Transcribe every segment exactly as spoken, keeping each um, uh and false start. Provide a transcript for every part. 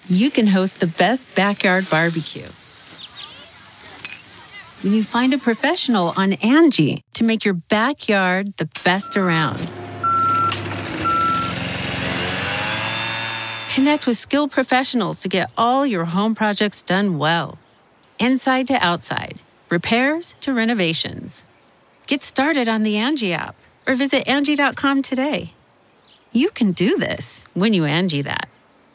you can host the best backyard barbecue. When you find a professional on Angie to make your backyard the best around. Connect with skilled professionals to get all your home projects done well. Inside to outside, repairs to renovations. Get started on the Angie app or visit Angie dot com today. You can do this when you Angie that.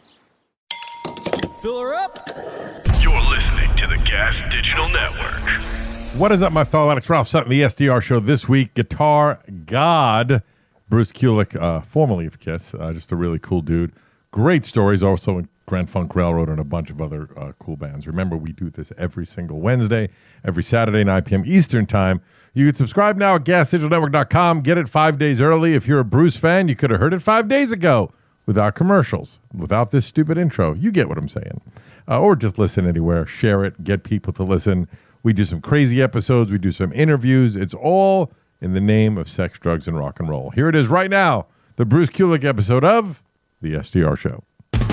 Fill her up. You're listening to the Gas Digital Network. What is up, my fellow addicts? Ralph Sutton, the S D R Show this week. Guitar God, Bruce Kulick, uh, formerly of Kiss, uh, just a really cool dude. Great stories, also in Grand Funk Railroad and a bunch of other uh, cool bands. Remember, we do this every single Wednesday, every Saturday, nine p.m. Eastern Time. You can subscribe now at gas digital network dot com. Get it five days early. If you're a Bruce fan, you could have heard it five days ago without commercials, without this stupid intro. You get what I'm saying. Uh, or just listen anywhere. Share it. Get people to listen. We do some crazy episodes. We do some interviews. It's all in the name of sex, drugs, and rock and roll. Here it is right now, the Bruce Kulick episode of The S D R Show.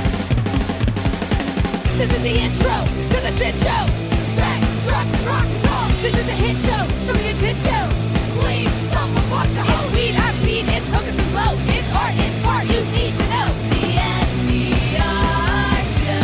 This is the intro to the shit show. Sex, drugs, and rock and roll. This is a hit show. Show me a tit show. Please, someone fuck the hoe. It's weed, I beat, it's hookers and blow. It's art, it's part you need to know. The S D R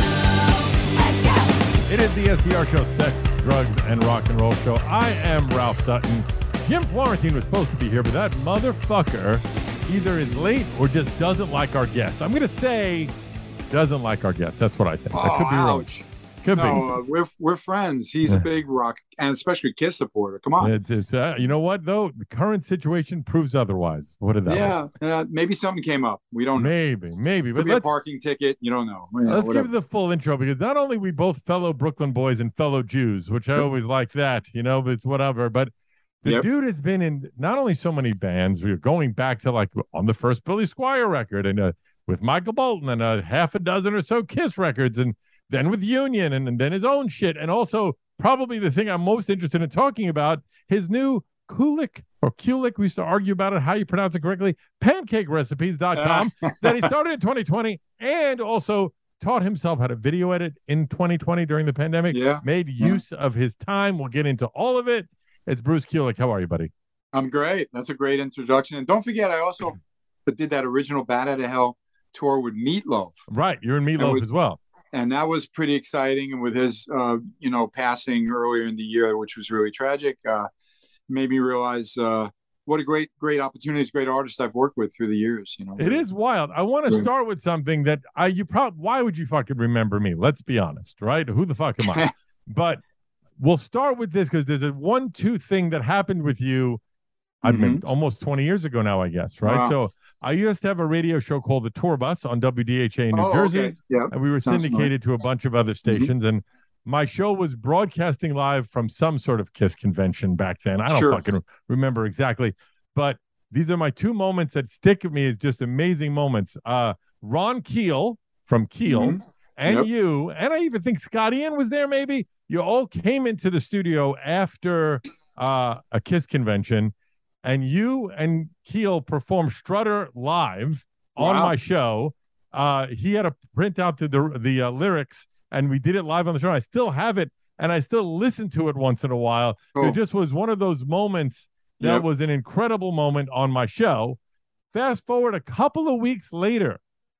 Show. Let's go. It is the S D R Show, Sex, Drugs, and Rock and Roll Show. I am Ralph Sutton. Jim Florentine was supposed to be here, but that motherfucker either is late or just doesn't like our guest. I'm going to say doesn't like our guest. That's what I think. Oh, I could be wrong. ouch. Could no, be. Uh, we're we're friends. He's a big rock and especially Kiss supporter. Come on. It's, it's uh, you know what though? The current situation proves otherwise. What did that? Yeah, uh, maybe something came up. We don't know. Maybe, maybe. Could But be a let's, parking ticket. You don't know. You know, let's whatever. give the full intro because not only we both fellow Brooklyn boys and fellow Jews, which I always like that, you know, but it's whatever. But the Yep. dude has been in not only so many bands, we are going back to like on the first Billy Squier record and uh, with Michael Bolton and a half a dozen or so Kiss records and then with Union and, and then his own shit. And also probably the thing I'm most interested in talking about, his new Kulick or Kulick, we used to argue about it, how you pronounce it correctly, pancake recipes dot com that he started in twenty twenty and also taught himself how to video edit in twenty twenty during the pandemic, Yeah. made use of his time. We'll get into all of it. It's Bruce Kulick. How are you, buddy? I'm great. That's a great introduction. And don't forget, I also did that original Bat Out of Hell tour with Meatloaf. Right. You're in Meatloaf with- as well. And that was pretty exciting. And with his, uh, you know, passing earlier in the year, which was really tragic, uh, made me realize uh, what a great, great opportunities, great artist I've worked with through the years. You know, It is wild. I want to Yeah. start with something that I you probably why would you fucking remember me? Let's be honest, right? Who the fuck am I? But we'll start with this because there's a one two thing that happened with you. I mean, almost twenty years ago now, I guess, right? Wow. So I used to have a radio show called The Tour Bus on W D H A in New Oh, Jersey, okay. Yeah. and we were Sounds syndicated to a bunch of other stations. And my show was broadcasting live from some sort of Kiss convention back then. I don't Sure. fucking remember exactly, but these are my two moments that stick with me as just amazing moments. Uh, Ron Keel from Keel Mhm. and Yep. you, and I even think Scott Ian was there maybe. You all came into the studio after uh, a Kiss convention, and you and Keel performed Strutter live on Wow. my show. Uh, he had to print out the the, the uh, lyrics, and we did it live on the show. I still have it, and I still listen to it once in a while. Cool. It just was one of those moments that Yep. was an incredible moment on my show. Fast forward a couple of weeks later,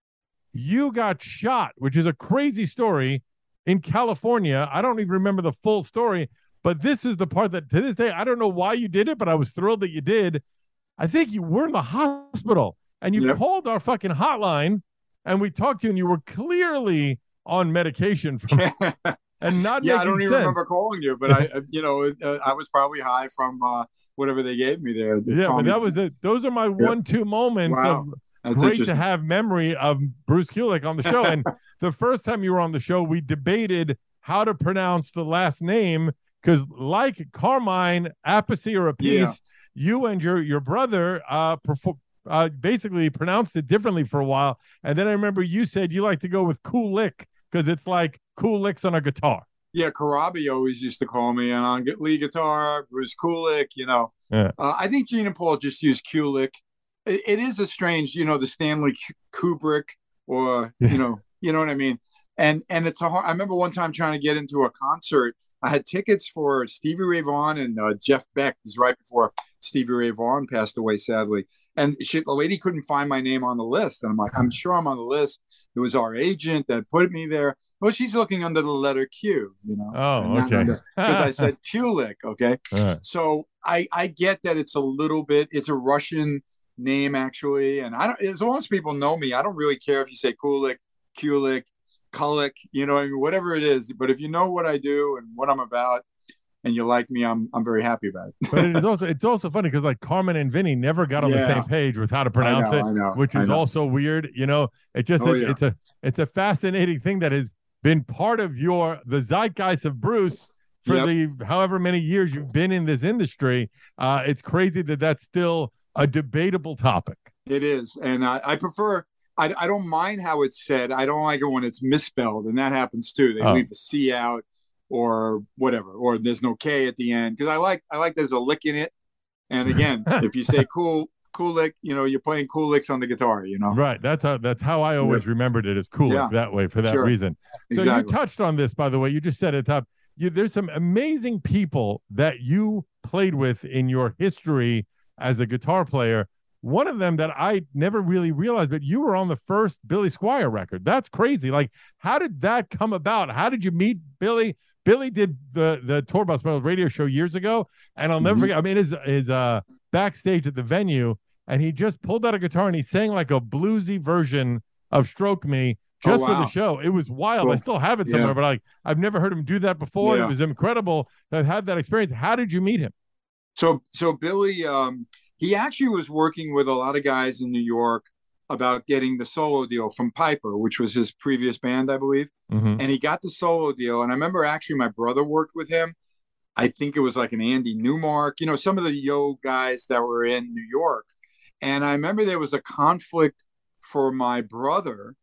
you got shot, which is a crazy story in California. I don't even remember the full story, but this is the part that to this day, I don't know why you did it, but I was thrilled that you did. I think you were in the hospital and you Yep. called our fucking hotline and we talked to you and you were clearly on medication from and not yeah, I making don't even sense. remember calling you, but I, uh, you know, uh, I was probably high from uh, whatever they gave me there. They Yeah, called but me- that was it. Those are my one, two moments Wow. of That's great to interesting. have memory of Bruce Kulick on the show. And the first time you were on the show, we debated how to pronounce the last name because, like Carmine Appice or Appice, Yeah. you and your your brother uh, perfor- uh basically pronounced it differently for a while. And then I remember you said you like to go with Cool Lick because it's like cool licks on a guitar. Yeah, Karabi always used to call me, and on lead guitar, Bruce Kulick, you know. Yeah. Uh, I think Gene and Paul just used Kulick. It, it is a strange, you know, the Stanley Kubrick or, you know, you know what I mean? and and it's a hard, I remember one time trying to get into a concert. I had tickets for Stevie Ray Vaughan and uh, Jeff Beck. This is right before Stevie Ray Vaughan passed away, sadly. And she, the lady couldn't find my name on the list. And I'm like, I'm sure I'm on the list. It was our agent that put me there. Well, she's looking under the letter Q, you know. Oh, okay. Because I said Kulik, okay. Right. So I, I get that it's a little bit, it's a Russian name actually. And I don't, as long as people know me, I don't really care if you say Kulik, Kulik, Kulik, you know, I mean, whatever it is. But if you know what I do and what I'm about, and you like me, I'm I'm very happy about it. But it is also it's also funny because like Carmen and Vinny never got on yeah. the same page with how to pronounce know, it, I know, which is also weird. You know, it just oh, it, yeah. it's a it's a fascinating thing that has been part of your the zeitgeist of Bruce for yep. the however many years you've been in this industry. Uh, it's crazy that that's still a debatable topic. It is, and I, I prefer. I, I don't mind how it's said. I don't like it when it's misspelled, and that happens too. They oh. leave the C out. Or whatever, or there's no K at the end because I like I like there's a lick in it. And again, if you say cool cool lick, you know you're playing cool licks on the guitar. You know, right? That's how that's how I always yes. remembered it as cool yeah. that way for that sure. reason. So exactly. you touched on this, by the way. You just said it top. You there's some amazing people that you played with in your history as a guitar player. One of them that I never really realized, but you were on the first Billy Squier record. That's crazy. Like, how did that come about? How did you meet Billy? Billy did the the Tour Bus Metal radio show years ago, and I'll never mm-hmm. forget. I mean, his his uh, backstage at the venue, and he just pulled out a guitar and he sang like a bluesy version of "Stroke Me" just oh, wow. for the show. It was wild. Cool. I still have it somewhere, yeah. but like I've never heard him do that before. Yeah. It was incredible to have had that experience. How did you meet him? So so Billy, um, he actually was working with a lot of guys in New York about getting the solo deal from Piper, which was his previous band, I believe. Mm-hmm. And he got the solo deal. And I remember actually my brother worked with him. I think it was like an Andy Newmark, you know, some of the Yo guys that were in New York. And I remember there was a conflict for my brother.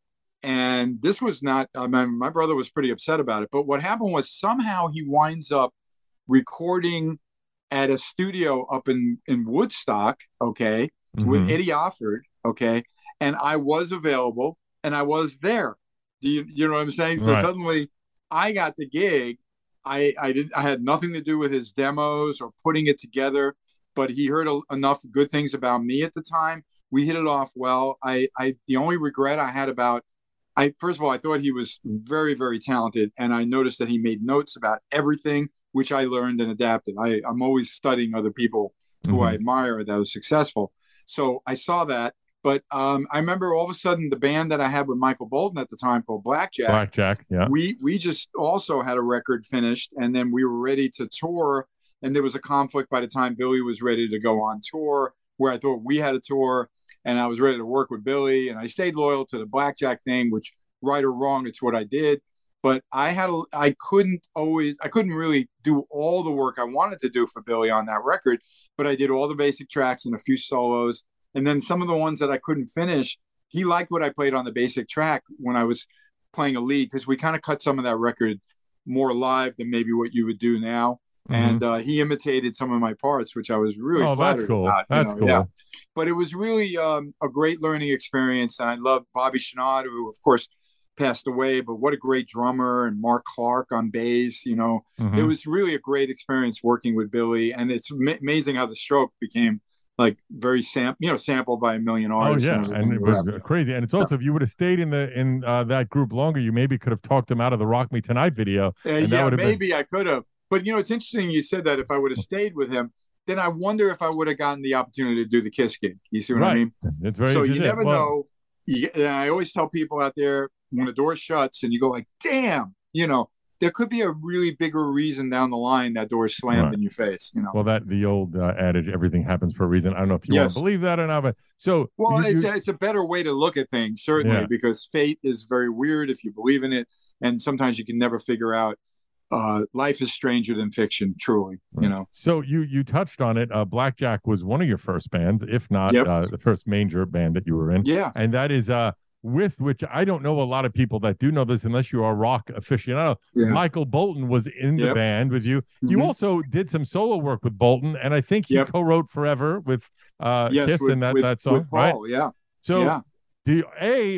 And this was not, I mean, my brother was pretty upset about it. But what happened was somehow he winds up recording at a studio up in, in Woodstock, okay, mm-hmm. with Eddie Offord, okay. And I was available and I was there. Do you, you know what I'm saying? So right. suddenly I got the gig. I, I did. I had nothing to do with his demos or putting it together, but he heard a, enough good things about me at the time. We hit it off well. I, I, the only regret I had about, I, first of all, I thought he was very, very talented. And I noticed that he made notes about everything, which I learned and adapted. I, I'm always studying other people who mm-hmm. I admire that was successful. So I saw that. But um, I remember all of a sudden the band that I had with Michael Bolton at the time called Blackjack. Blackjack, yeah. We we just also had a record finished, and then we were ready to tour. And there was a conflict by the time Billy was ready to go on tour, where I thought we had a tour, and I was ready to work with Billy. And I stayed loyal to the Blackjack thing, which right or wrong, it's what I did. But I had a, I couldn't always, I couldn't really do all the work I wanted to do for Billy on that record. But I did all the basic tracks and a few solos. And then some of the ones that I couldn't finish, he liked what I played on the basic track when I was playing a lead, because we kind of cut some of that record more live than maybe what you would do now. Mm-hmm. And uh, he imitated some of my parts, which I was really oh, flattered that's cool. about. That's know, cool. Yeah. But it was really um, a great learning experience. And I love Bobby Chenard, who, of course, passed away, but what a great drummer, and Mark Clark on bass. You know, mm-hmm. It was really a great experience working with Billy. And it's ma- amazing how the Stroke became like very sam, you know, sampled by a million artists. Oh yeah, and, and it was yeah. crazy. And it's also, if you would have stayed in the in uh, that group longer, you maybe could have talked him out of the Rock Me Tonight video. Uh, yeah, maybe been... I could have. But you know, it's interesting you said that. If I would have stayed with him, then I wonder if I would have gotten the opportunity to do the Kiss gig. You see what right. I mean? It's very so you it. never well, know. You, and I always tell people out there, when the door shuts and you go like, "Damn," you know. There could be a really bigger reason down the line that door is slammed right. in your face, you know. Well, that the old uh, adage, everything happens for a reason. I don't know if you yes. want to believe that or not, but so well, you, it's you... a, it's a better way to look at things, certainly, yeah. because fate is very weird if you believe in it, and sometimes you can never figure out. Uh, life is stranger than fiction, truly. Right. You know. So you you touched on it. Uh, Blackjack was one of your first bands, if not yep. uh, the first major band that you were in. Yeah, and that is uh. with which I don't know a lot of people that do know this unless you are a rock aficionado. Yeah. Michael Bolton was in the yep. band with you. Mm-hmm. You also did some solo work with Bolton, and I think he yep. co-wrote Forever with uh, yes, Kiss with, and that, with, that song, with Paul, right? Yeah. So yeah. do you, A,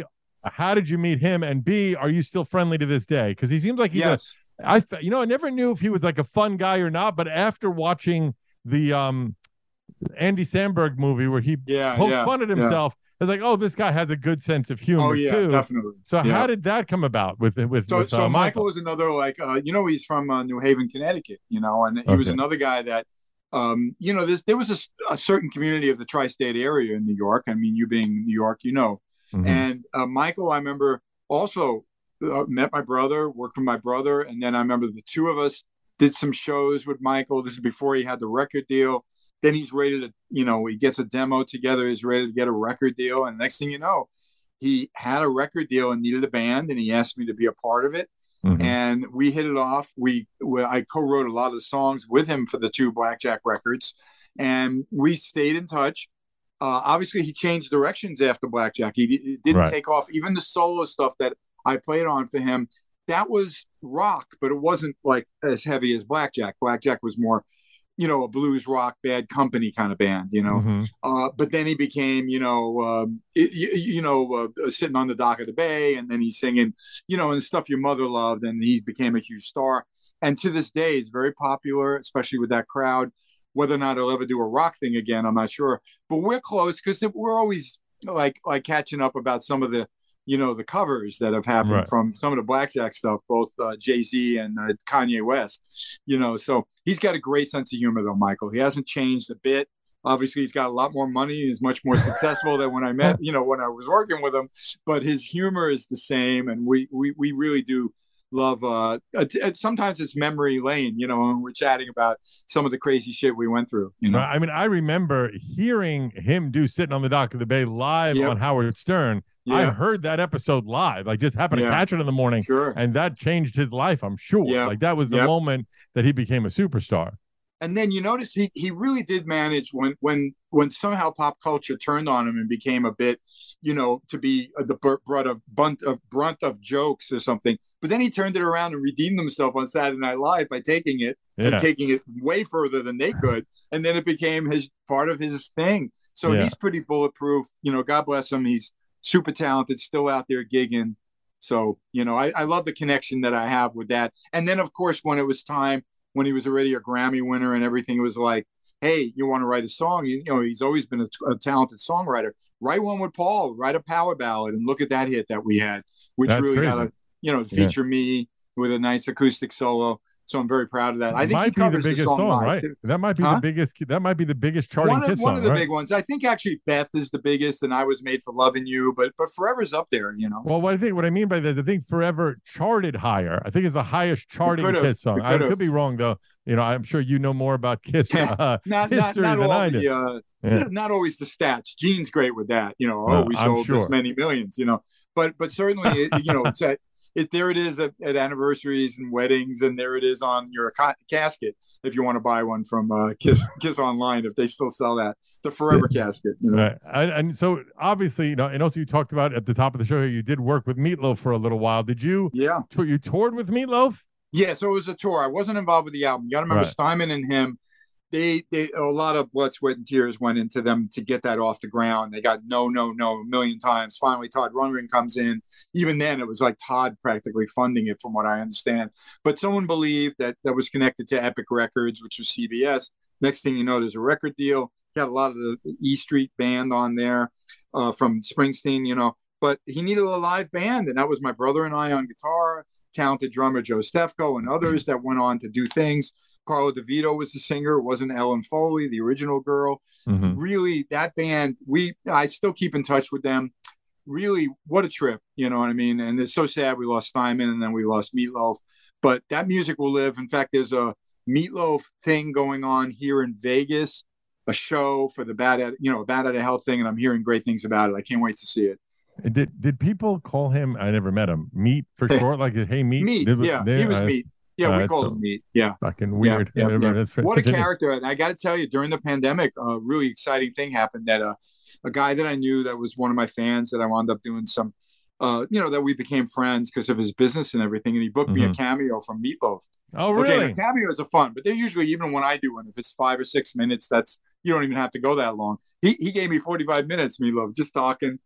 how did you meet him? And B, are you still friendly to this day? Because he seems like he Yes. does. I, th- you know, I never knew if he was like a fun guy or not. But after watching the um, Andy Samberg movie where he Yeah, poked yeah, fun at yeah. himself, I was like, oh, this guy has a good sense of humor Oh yeah, too. definitely. So Yeah. how did that come about with with, So, with so uh, Michael Michael? was another, like, uh, you know, he's from uh, New Haven, Connecticut, you know, and he was Okay. another guy that, um, you know, this, there was a s- a, certain community of the tri-state area in New York. I mean, you being New York, you know, Mhm. and uh, Michael, I remember also uh, met my brother, worked with my brother. And then I remember the two of us did some shows with Michael. This is before he had the record deal. Then he's ready to, you know, he gets a demo together. He's ready to get a record deal. And next thing you know, he had a record deal and needed a band, and he asked me to be a part of it. Mhm. And we hit it off. We, we I co-wrote a lot of the songs with him for the two Blackjack records, and we stayed in touch. Uh, obviously, he changed directions after Blackjack. He, he didn't Right. take off. Even the solo stuff that I played on for him, that was rock, but it wasn't like as heavy as Blackjack. Blackjack was more, you know, a blues rock, Bad Company kind of band, you know. Mhm. Uh, but then he became, you know, um, you, you know, uh, sitting on the dock of the bay, and then he's singing, you know, and stuff your mother loved, and he became a huge star. And to this day, he's very popular, especially with that crowd. Whether or not he'll ever do a rock thing again, I'm not sure. But we're close because we're always like like catching up about some of the, you know, the covers that have happened Right. from some of the Blackjack stuff, both uh, Jay-Z and uh, Kanye West, you know. So he's got a great sense of humor, though, Michael. He hasn't changed a bit. Obviously, he's got a lot more money. He's much more successful than when I met, you know, when I was working with him. But his humor is the same, and we we we really do love. Uh, it, sometimes it's memory lane, you know, and we're chatting about some of the crazy shit we went through. You know, Right. I mean, I remember hearing him do Sitting on the Dock of the Bay live Yep. on Howard Stern. I Yeah. heard that episode live. Like, just happened to Yeah. catch it in the morning, sure. and that changed his life, I'm sure. Yep. Like, that was the Yep. moment that he became a superstar. And then you notice he he really did manage when when when somehow pop culture turned on him and became a bit, you know, to be the brunt of bunt of brunt of jokes or something. But then he turned it around and redeemed himself on Saturday Night Live by taking it Yeah. and taking it way further than they could, and then it became his part of his thing. So Yeah. he's pretty bulletproof. You know, God bless him. He's super talented, still out there gigging. So you know, I, I love the connection that I have with that. And then of course, when it was time. When he was already a Grammy winner and everything, it was like, hey, you want to write a song? You, you know, he's always been a, a talented songwriter. Write one with Paul, write a power ballad, and look at that hit that we had, which That's really crazy. got a, you know, feature me with a nice acoustic solo. So I'm very proud of that. I think might he be the covers biggest song, song, live, right? too. That might be Huh? the biggest. That might be the biggest charting One of, Kiss one song, of the right? big ones. I think actually Beth is the biggest, and I Was Made for Loving You, but but Forever's up there, you know. Well, what I think, what I mean by that, I think Forever charted higher. I think it's the highest charting could've. Kiss song. It I could've. could be wrong though. You know, I'm sure you know more about Kiss uh, not not history not than all I do. the uh, Yeah. not always the stats. Gene's great with that. You know, oh, No, we I'm sold sure. this many millions. You know, but but certainly, it, you know, it's at it. There it is at, at anniversaries and weddings, and there it is on your ca- casket if you want to buy one from uh, Kiss Kiss Online if they still sell that, the Forever casket. You know, Right. And, and so obviously, you know, and also you talked about at the top of the show here, you did work with Meatloaf for a little while. Did you? yeah, tour- You toured with Meatloaf? yeah. So it was a tour. I wasn't involved with the album. You got to remember Right. Steinman and him. They, they, a lot of blood, sweat, and tears went into them to get that off the ground. They got no, no, no a million times. Finally, Todd Rundgren comes in. Even then, it was like Todd practically funding it, from what I understand. But someone believed that that was connected to Epic Records, which was C B S. Next thing you know, there's a record deal. Got a lot of the E Street Band on there uh, from Springsteen, you know. But he needed a live band, and that was my brother and I on guitar, talented drummer Joe Stefko, and others that went on to do things. Carla DeVito was the singer. It wasn't Ellen Foley, the original girl. Mhm. Really, that band, we I still keep in touch with them. Really, what a trip, you know what I mean? And it's so sad we lost Steinman and then we lost Meatloaf. But that music will live. In fact, there's a Meatloaf thing going on here in Vegas, a show for the Bad at, you know, Bad at a Hell thing, and I'm hearing great things about it. I can't wait to see it. Did did people call him? I never met him. Meat for short, like hey Meat. Meat, Did- yeah, did- he was uh, Meat. Yeah, uh, we it's called a- him Meat. Yeah. Fucking weird. Yeah, yeah, Whatever. yeah. That's What a continue. character. And I got to tell you, during the pandemic, a really exciting thing happened that uh, a guy that I knew that was one of my fans that I wound up doing some, uh, you know, that we became friends because of his business and everything. And he booked me a Mhm. cameo from Meatloaf. Oh, Okay, really? the cameos are fun, but they're usually, even when I do one, if it's five or six minutes, that's, you don't even have to go that long. He, he gave me forty-five minutes, Meatloaf, just talking.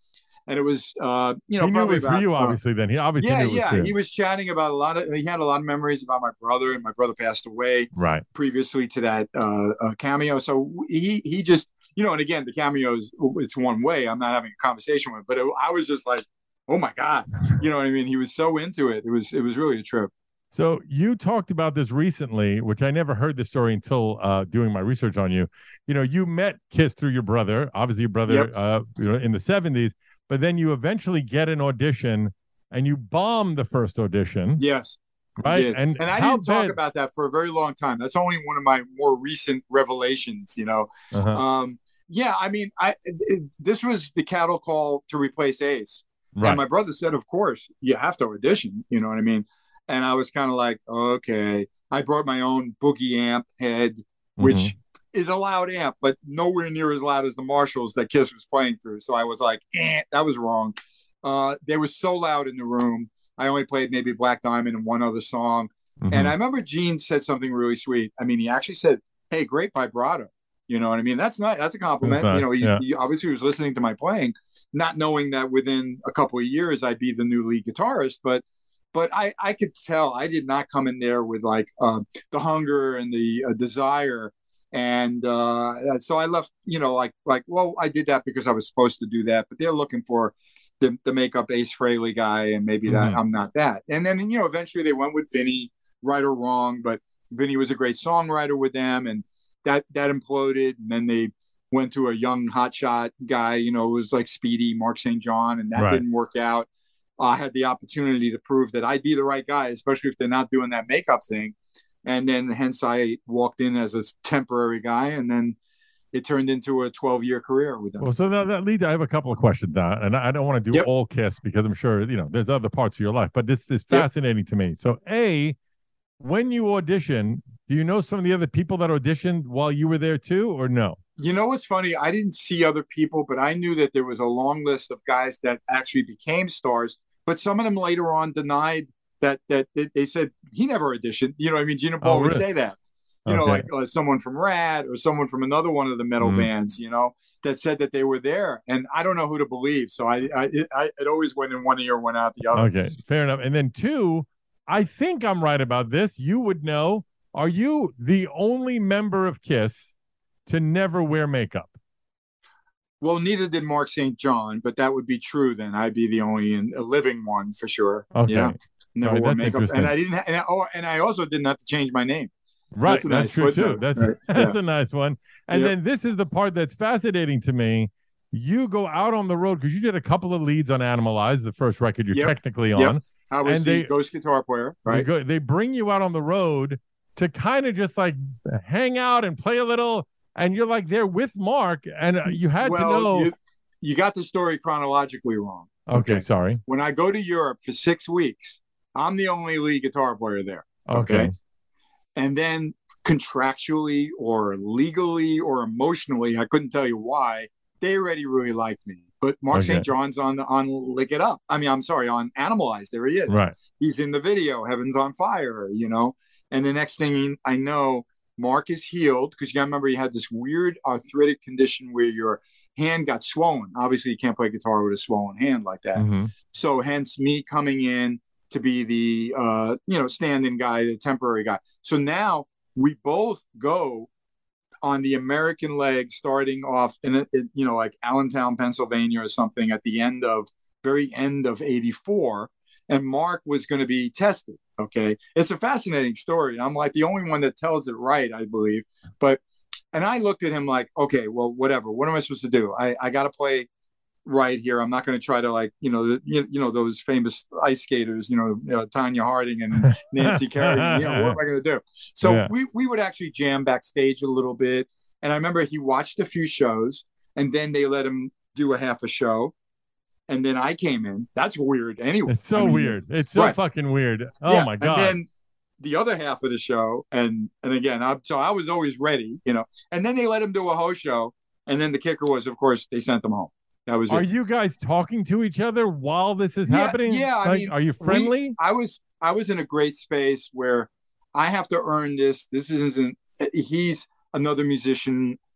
and it was uh, you know he knew it probably was about, for you, uh, obviously. Then he obviously yeah, knew it was yeah. for you. He was chatting about a lot of. He had a lot of memories about my brother, and my brother passed away Right. previously to that uh, uh, cameo. So he he just you know, and again, the cameos it's one way. I'm not having a conversation with, but it, I was just like, oh my god, you know what I mean? He was so into it. It was it was really a trip. So you talked about this recently, which I never heard the story until uh, doing my research on you. You know, you met Kiss through your brother, obviously your brother Yep. uh, you know, in the seventies, but then you eventually get an audition and you bomb the first audition. Yes. Right. Did. And, and I how didn't talk bad- about that for a very long time. That's only one of my more recent revelations, you know. Uh-huh. Um, yeah, I mean, I it, this was the cattle call to replace Ace. Right. And my brother said, of course, you have to audition, you know what I mean? And I was kind of like, okay. I brought my own boogie amp head, which Mm-hmm. is a loud amp, but nowhere near as loud as the Marshalls that Kiss was playing through. So I was like, eh, that was wrong. Uh, they were so loud in the room. I only played maybe Black Diamond and one other song. Mhm. And I remember Gene said something really sweet. I mean, he actually said, hey, great vibrato. You know what I mean? That's not, that's a compliment. That's nice, You know, he, yeah. he obviously was listening to my playing, not knowing that within a couple of years I'd be the new lead guitarist. But, but I, I could tell I did not come in there with like uh, the hunger and the uh, desire. And uh, so I left, you know, like, like, well, I did that because I was supposed to do that, but they're looking for the, the makeup Ace Frehley guy. And maybe that Mhm. I'm not that. And then, you know, eventually they went with Vinny, right or wrong, but Vinny was a great songwriter with them. And that, that imploded. And then they went to a young hotshot guy, you know, it was like Speedy, Mark Saint John, and that Right. didn't work out. I had the opportunity to prove that I'd be the right guy, especially if they're not doing that makeup thing. And then hence I walked in as a temporary guy, and then it turned into a twelve year career with them. Well, so that, that leads. I have a couple of questions now, and I don't want to do Yep. all Kiss because I'm sure you know there's other parts of your life, but this is Yep. fascinating to me. So, a, when you audition, do you know some of the other people that auditioned while you were there too, or no? You know what's funny? I didn't see other people, but I knew that there was a long list of guys that actually became stars. But some of them later on denied that that, that they said he never auditioned. You know what I mean? Gina Paul Oh, would really? say that. You know, Okay. like uh, someone from Rad or someone from another one of the metal Mhm. bands, you know, that said that they were there. And I don't know who to believe. So I, I, it, I it always went in one ear, went out the other. Okay, fair enough. And then two, I think I'm right about this. You would know. Are you the only member of Kiss to never wear makeup? Well, neither did Mark Saint John, but that would be true. Then I'd be the only in, a living one for sure. Okay. Yeah. Never All right, wore that's makeup. interesting. And I didn't, ha- and, I, oh, and I also didn't have to change my name. Right, That's that's, a nice true too. footnote. That's Right, that's yeah. a nice one. And Yep. then this is the part that's fascinating to me. You go out on the road because you did a couple of leads on Animalize, the first record you're Yep. technically Yep. on. I was And the they- ghost guitar player, They right? go- they bring you out on the road to kind of just like hang out and play a little, and you're like there with Mark, and uh, you had well, to know. you, you got the story chronologically wrong. okay, okay. sorry. When I go to Europe for six weeks, I'm the only lead guitar player there. Okay. And then contractually or legally or emotionally, I couldn't tell you why, they already really liked me. But Mark Okay. Saint John's on on Lick It Up. I mean, I'm sorry, on Animalize. There he is. Right. He's in the video, Heaven's on Fire, you know. And the next thing I know, Mark is healed because you got to remember he had this weird arthritic condition where your hand got swollen. Obviously, you can't play guitar with a swollen hand like that. Mhm. So hence me coming in to be the uh, you know stand-in guy, the temporary guy. So now we both go on the American leg, starting off in a, it, you know like Allentown, Pennsylvania, or something at the end of very end of eighty-four, and Mark was going to be tested. Okay, it's a fascinating story. I'm like the only one that tells it right, I believe. But and I looked at him like, okay, well, whatever. What am I supposed to do? I I got to play right here. I'm not going to try to like, you know, the, you, you know, those famous ice skaters, you know, you know Tanya Harding and Nancy Kerrigan, you know, what am I going to do? So Yeah. we, we would actually jam backstage a little bit. And I remember he watched a few shows and then they let him do a half a show. And then I came in. That's weird anyway. It's so I mean, weird. It's so right. fucking weird. Oh yeah, my god. And then the other half of the show, and and again, I, so I was always ready, you know. And then they let him do a host show, and then the kicker was, of course, they sent him home. That was Are it. you guys talking to each other while this is Yeah, happening? yeah, I Like, mean, are you we- friendly? I was I was in a great space where I have to earn this. This isn't. He's another musician.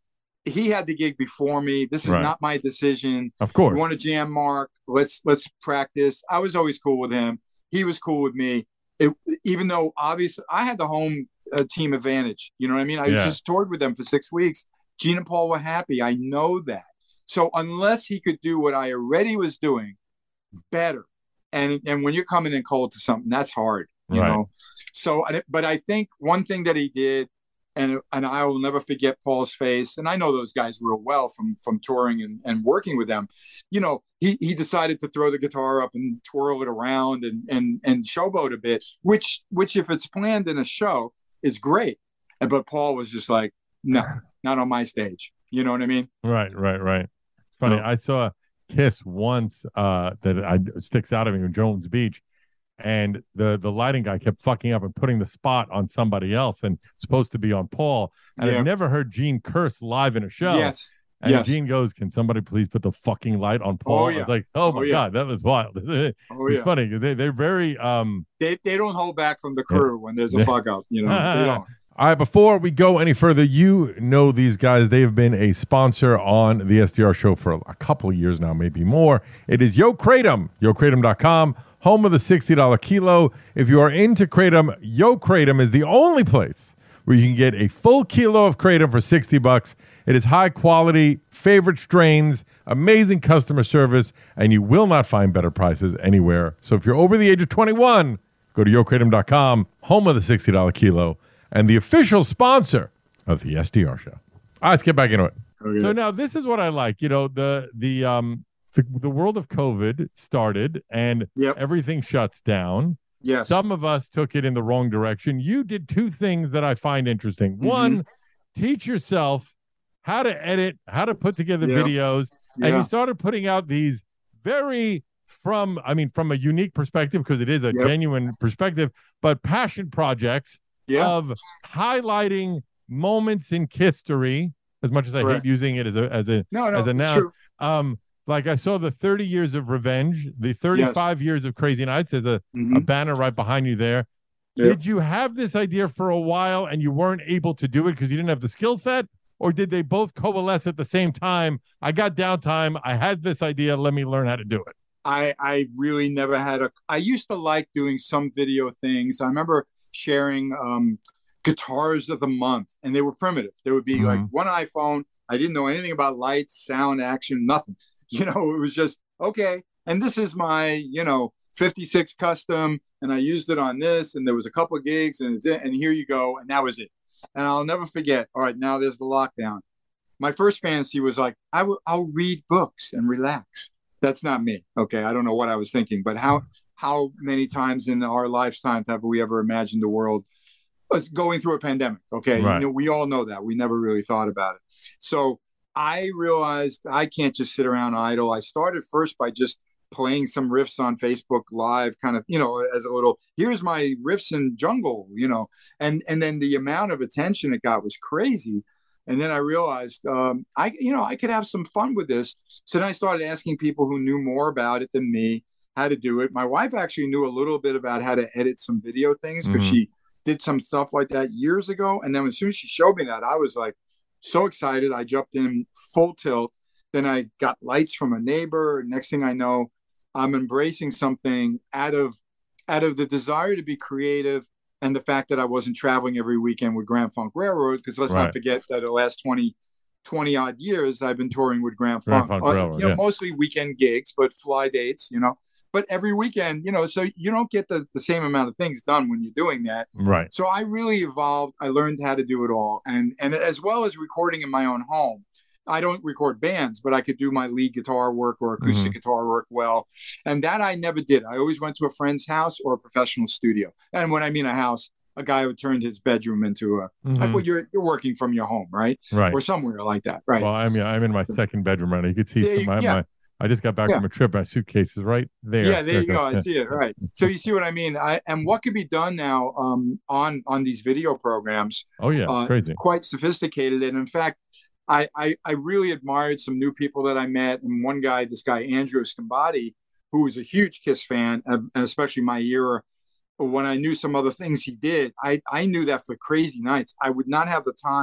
he had the gig before me. This is Right. not my decision. Of course. You want to jam, Mark? Let's let's practice. I was always cool with him. He was cool with me. It, even though obviously I had the home uh, team advantage. You know what I mean? I Yeah. just toured with them for six weeks. Gene and Paul were happy. I know that. So unless he could do what I already was doing better, and and when you're coming in cold to something, that's hard. You Right. know. So, but I think one thing that he did. And and I will never forget Paul's face. And I know those guys real well from from touring and, and working with them. You know, he he decided to throw the guitar up and twirl it around and and and showboat a bit, which which if it's planned in a show is great. And but Paul was just like, no, not on my stage. You know what I mean? Right, right, right. It's funny. No. I saw Kiss once uh, that I, sticks out of me in Jones Beach. And the the lighting guy kept fucking up and putting the spot on somebody else and it's supposed to be on Paul. And Yeah. I've never heard Gene curse live in a show. Yes. And yes. Gene goes, "Can somebody please put the fucking light on Paul?" Oh, I yeah. was like, "Oh my Oh, yeah. god, that was wild." It's Oh yeah. funny. They they're very um. They they don't hold back from the crew when there's a Yeah. fuck up. You know, they don't. All right, before we go any further, you know these guys. They have been a sponsor on the S D R show for a couple of years now, maybe more. It is Yo Kratom, yo kratom dot com, home of the sixty dollars kilo. If you are into Kratom, Yo Kratom is the only place where you can get a full kilo of Kratom for sixty bucks. It is high quality, favorite strains, amazing customer service, and you will not find better prices anywhere. So if you're over the age of twenty-one, go to yo kratom dot com, home of the sixty dollars kilo, and the official sponsor of the S D R show. All right, let's get back into it. Okay. So now this is what I like. You know, the the um the, the world of COVID started and Yep. everything shuts down. Yes. Some of us took it in the wrong direction. You did two things that I find interesting. Mm-hmm. One, teach yourself how to edit, how to put together Yeah. videos, and Yeah. you started putting out these very from I mean from a unique perspective because it is a Yep. genuine perspective, but passion projects yeah. of highlighting moments in history. As much as I Correct. hate using it as a as a no, no, as a it's noun, true. um, like I saw the thirty years of revenge, the thirty-five years of Crazy Nights. There's a, Mhm. a banner right behind you there. Yep. Did you have this idea for a while and you weren't able to do it because you didn't have the skill set, or did they both coalesce at the same time? I got downtime. I had this idea. Let me learn how to do it. I I really never had a. I used to like doing some video things. I remember sharing um, guitars of the month, and they were primitive. There would be Mhm. like one iPhone. I didn't know anything about lights, sound, action, nothing. You know, it was just okay. And this is my, you know, fifty-six custom, and I used it on this, and there was a couple of gigs, and it's it, and here you go, and that was it. And I'll never forget. All right, now there's the lockdown. My first fantasy was like, I will, I'll read books and relax. That's not me. Okay, I don't know what I was thinking, but how how many times in our lifetimes have we ever imagined the world was going through a pandemic? Okay, Right. you know, we all know that. We never really thought about it. So I realized I can't just sit around idle. I started first by just playing some riffs on Facebook Live, kind of, you know, as a little, here's my riffs in jungle, you know, and and then the amount of attention it got was crazy. And then I realized, um, I, you know, I could have some fun with this. So then I started asking people who knew more about it than me how to do it. My wife actually knew a little bit about how to edit some video things because Mhm. she did some stuff like that years ago. And then as soon as she showed me that, I was like so excited. I jumped in full tilt. Then I got lights from a neighbor. Next thing I know, I'm embracing something out of out of the desire to be creative and the fact that I wasn't traveling every weekend with Grand Funk Railroad, because let's Right. not forget that the last twenty, twenty odd years I've been touring with Grand Grand Funk. Funk Uh, Railroad, you know, yeah. mostly weekend gigs, but fly dates, you know. But every weekend, you know, so you don't get the, the same amount of things done when you're doing that. Right. So I really evolved. I learned how to do it all. And and as well as recording in my own home. I don't record bands, but I could do my lead guitar work or acoustic Mhm. guitar work well. And that I never did. I always went to a friend's house or a professional studio. And when I mean a house, a guy who turned his bedroom into a, like, Mhm. well, you're, you're working from your home, right? Right. Or somewhere like that. Right. Well, I mean, I'm in my second bedroom right now. You could see Yeah, some. I, yeah. my, I just got back Yeah. from a trip. My suitcase is right there. Yeah, there you go. I Yeah. see it. Right. So you see what I mean? I, and what could be done now um, on, on these video programs? Oh yeah, Uh, crazy. It's quite sophisticated. And in fact, I, I, I really admired some new people that I met. And one guy, this guy, Andrew Scambati, who was a huge Kiss fan, and and especially my era, when I knew some other things he did, I, I knew that for Crazy Nights, I would not have the time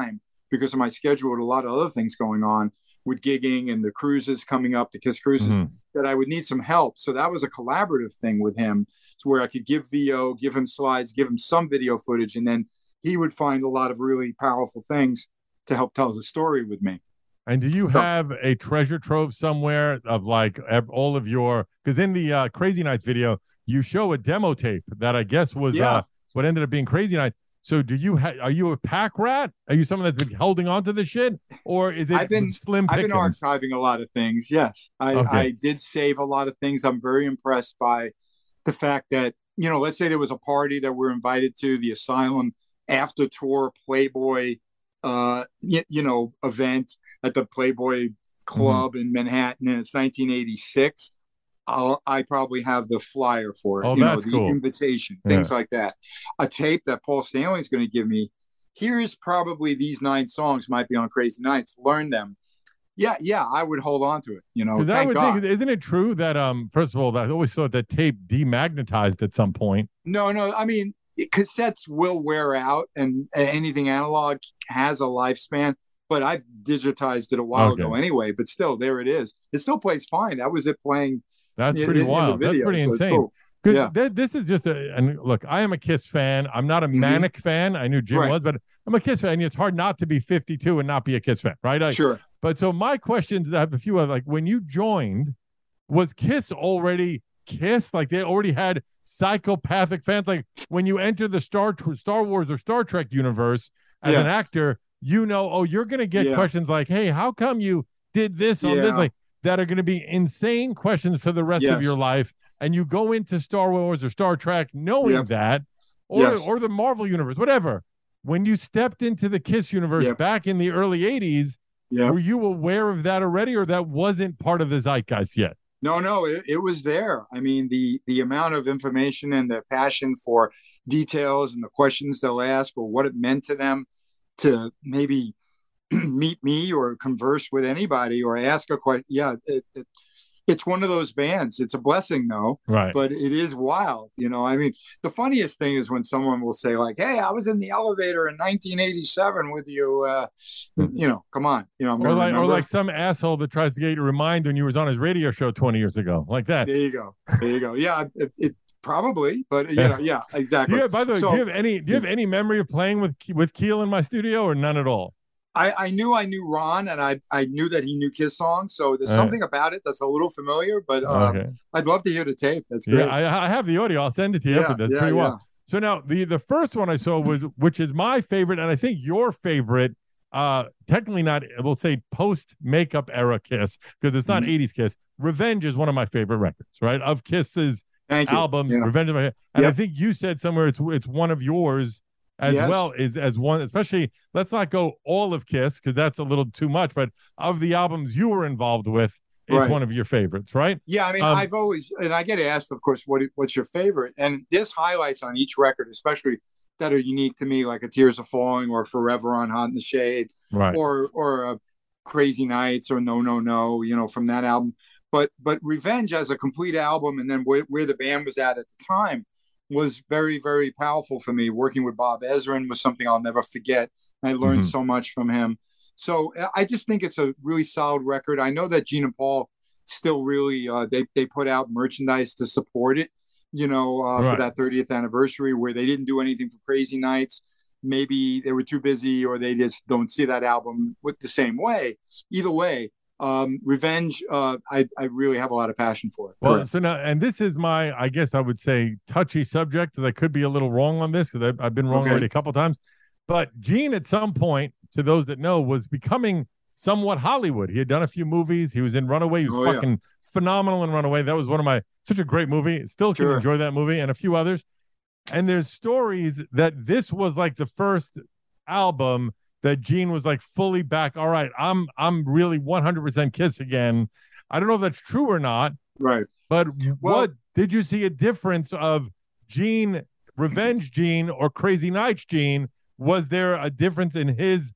because of my schedule with a lot of other things going on with gigging and the cruises coming up, the Kiss cruises, mm-hmm. that I would need some help. So that was a collaborative thing with him, to where I could give V O, give him slides, give him some video footage, and then he would find a lot of really powerful things to help tell the story with me. And do you so, have a treasure trove somewhere of like all of your, because in the uh, Crazy Nights video, you show a demo tape that I guess was yeah. uh, what ended up being Crazy Nights. So do you ha- are you a pack rat? Are you someone that's been holding on to the shit? Or is it I've been, slim pickings? I've been archiving a lot of things, yes. I, okay. I did save a lot of things. I'm very impressed by the fact that, you know, let's say there was a party that we're invited to, the Asylum after tour Playboy, uh, you, you know, event at the Playboy Club mm-hmm. in Manhattan, and it's nineteen eighty-six. I'll, I probably have the flyer for it, oh, you that's know, the cool. invitation, yeah. things like that. A tape that Paul Stanley is going to give me. Here's probably these nine songs might be on Crazy Nights. Learn them. Yeah, yeah, I would hold on to it. You know, because I thank would God. think, isn't it true that um, first of all, that I always thought that tape demagnetized at some point? No, no, I mean, cassettes will wear out, and anything analog has a lifespan. But I've digitized it a while okay. ago anyway. But still, there it is. It still plays fine. That was it playing. That's pretty in, wild. In video, That's pretty so insane. Cool. Yeah. Th- this is just a, and look, I am a Kiss fan. I'm not a mm-hmm. Manic fan. I knew Jim right. was, but I'm a Kiss fan. It's hard not to be fifty-two and not be a Kiss fan, right? I, sure. But so my questions, I have a few. Like, when you joined, was Kiss already Kiss? Like, they already had psychopathic fans? Like, when you enter the Star Star Wars or Star Trek universe as yeah. an actor, you know, oh, you're going to get yeah. questions like, hey, how come you did this on yeah. this? Like, that are going to be insane questions for the rest yes. of your life. And you go into Star Wars or Star Trek knowing yep. that, or, yes. or the Marvel universe, whatever. When you stepped into the Kiss universe yep. back in the early eighties, yep. were you aware of that already, or that wasn't part of the zeitgeist yet? No, no, it, it was there. I mean, the the amount of information and the passion for details and the questions they'll ask, or what it meant to them to maybe meet me or converse with anybody or ask a question. Yeah, it, it, it's one of those bands. It's a blessing, though. Right. But it is wild. You know, I mean, the funniest thing is when someone will say, like, hey, I was in the elevator in nineteen eighty-seven with you. Uh, you know, come on. You know, I'm or, like, remember. or like some asshole that tries to get you to remind when you was on his radio show twenty years ago. Like that. There you go. There you go. Yeah, it, it probably. But, you know, yeah, exactly. Do you have, by the way, so, do you have any do you have any memory of playing with with Keel in my studio, or none at all? I, I knew I knew Ron, and I I knew that he knew Kiss songs. So there's All something right. about it that's a little familiar. But um, okay. I'd love to hear the tape. That's great. Yeah, I, I have the audio. I'll send it to you. Yeah, That's yeah, pretty yeah. well. So now the the first one I saw was, which is my favorite, and I think your favorite. Uh, technically not. We'll say post makeup era Kiss, because it's not mm-hmm. eighties Kiss. Revenge is one of my favorite records, right? Of Kiss's Thank albums. Yeah. Revenge of my, and yep. I think you said somewhere it's it's one of yours. As yes. well is as one, especially, let's not go all of Kiss, because that's a little too much, but of the albums you were involved with, it's right. one of your favorites, right? Yeah, I mean, um, I've always, and I get asked, of course, what what's your favorite? And there's highlights on each record, especially that are unique to me, like a Tears Are Falling or Forever on Hot in the Shade, right. or or uh, Crazy Nights or No No No, you know, from that album. But but Revenge as a complete album, and then where, where the band was at at the time, was very, very powerful for me. Working with Bob Ezrin was something I'll never forget. I learned mm-hmm. so much from him. So I just think it's a really solid record. I know that Gene and Paul still really, uh, they, they put out merchandise to support it, you know, uh, right. for that thirtieth anniversary, where they didn't do anything for Crazy Nights. Maybe they were too busy, or they just don't see that album with the same way. Either way, um Revenge, uh I, I really have a lot of passion for it. Well, Correct. so now, and this is my, I guess I would say, touchy subject, because I could be a little wrong on this, because I've, I've been wrong okay. already a couple times. But Gene, at some point, to those that know, was becoming somewhat Hollywood. He had done a few movies. He was in Runaway. He was oh, fucking yeah. phenomenal in Runaway. That was one of my, such a great movie. Still can sure. enjoy that movie, and a few others. And there's stories that this was like the first album that Gene was like fully back. All right, I'm I'm really one hundred percent Kiss again. I don't know if that's true or not. Right. But well, what did you see a difference of Gene, Revenge Gene, or Crazy Nights Gene? Was there a difference in his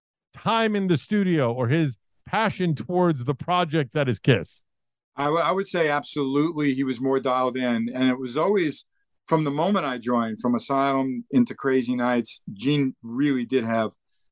time in the studio or his passion towards the project that is Kiss? I, w- I would say absolutely. He was more dialed in, and it was always from the moment I joined, from Asylum into Crazy Nights, Gene really did have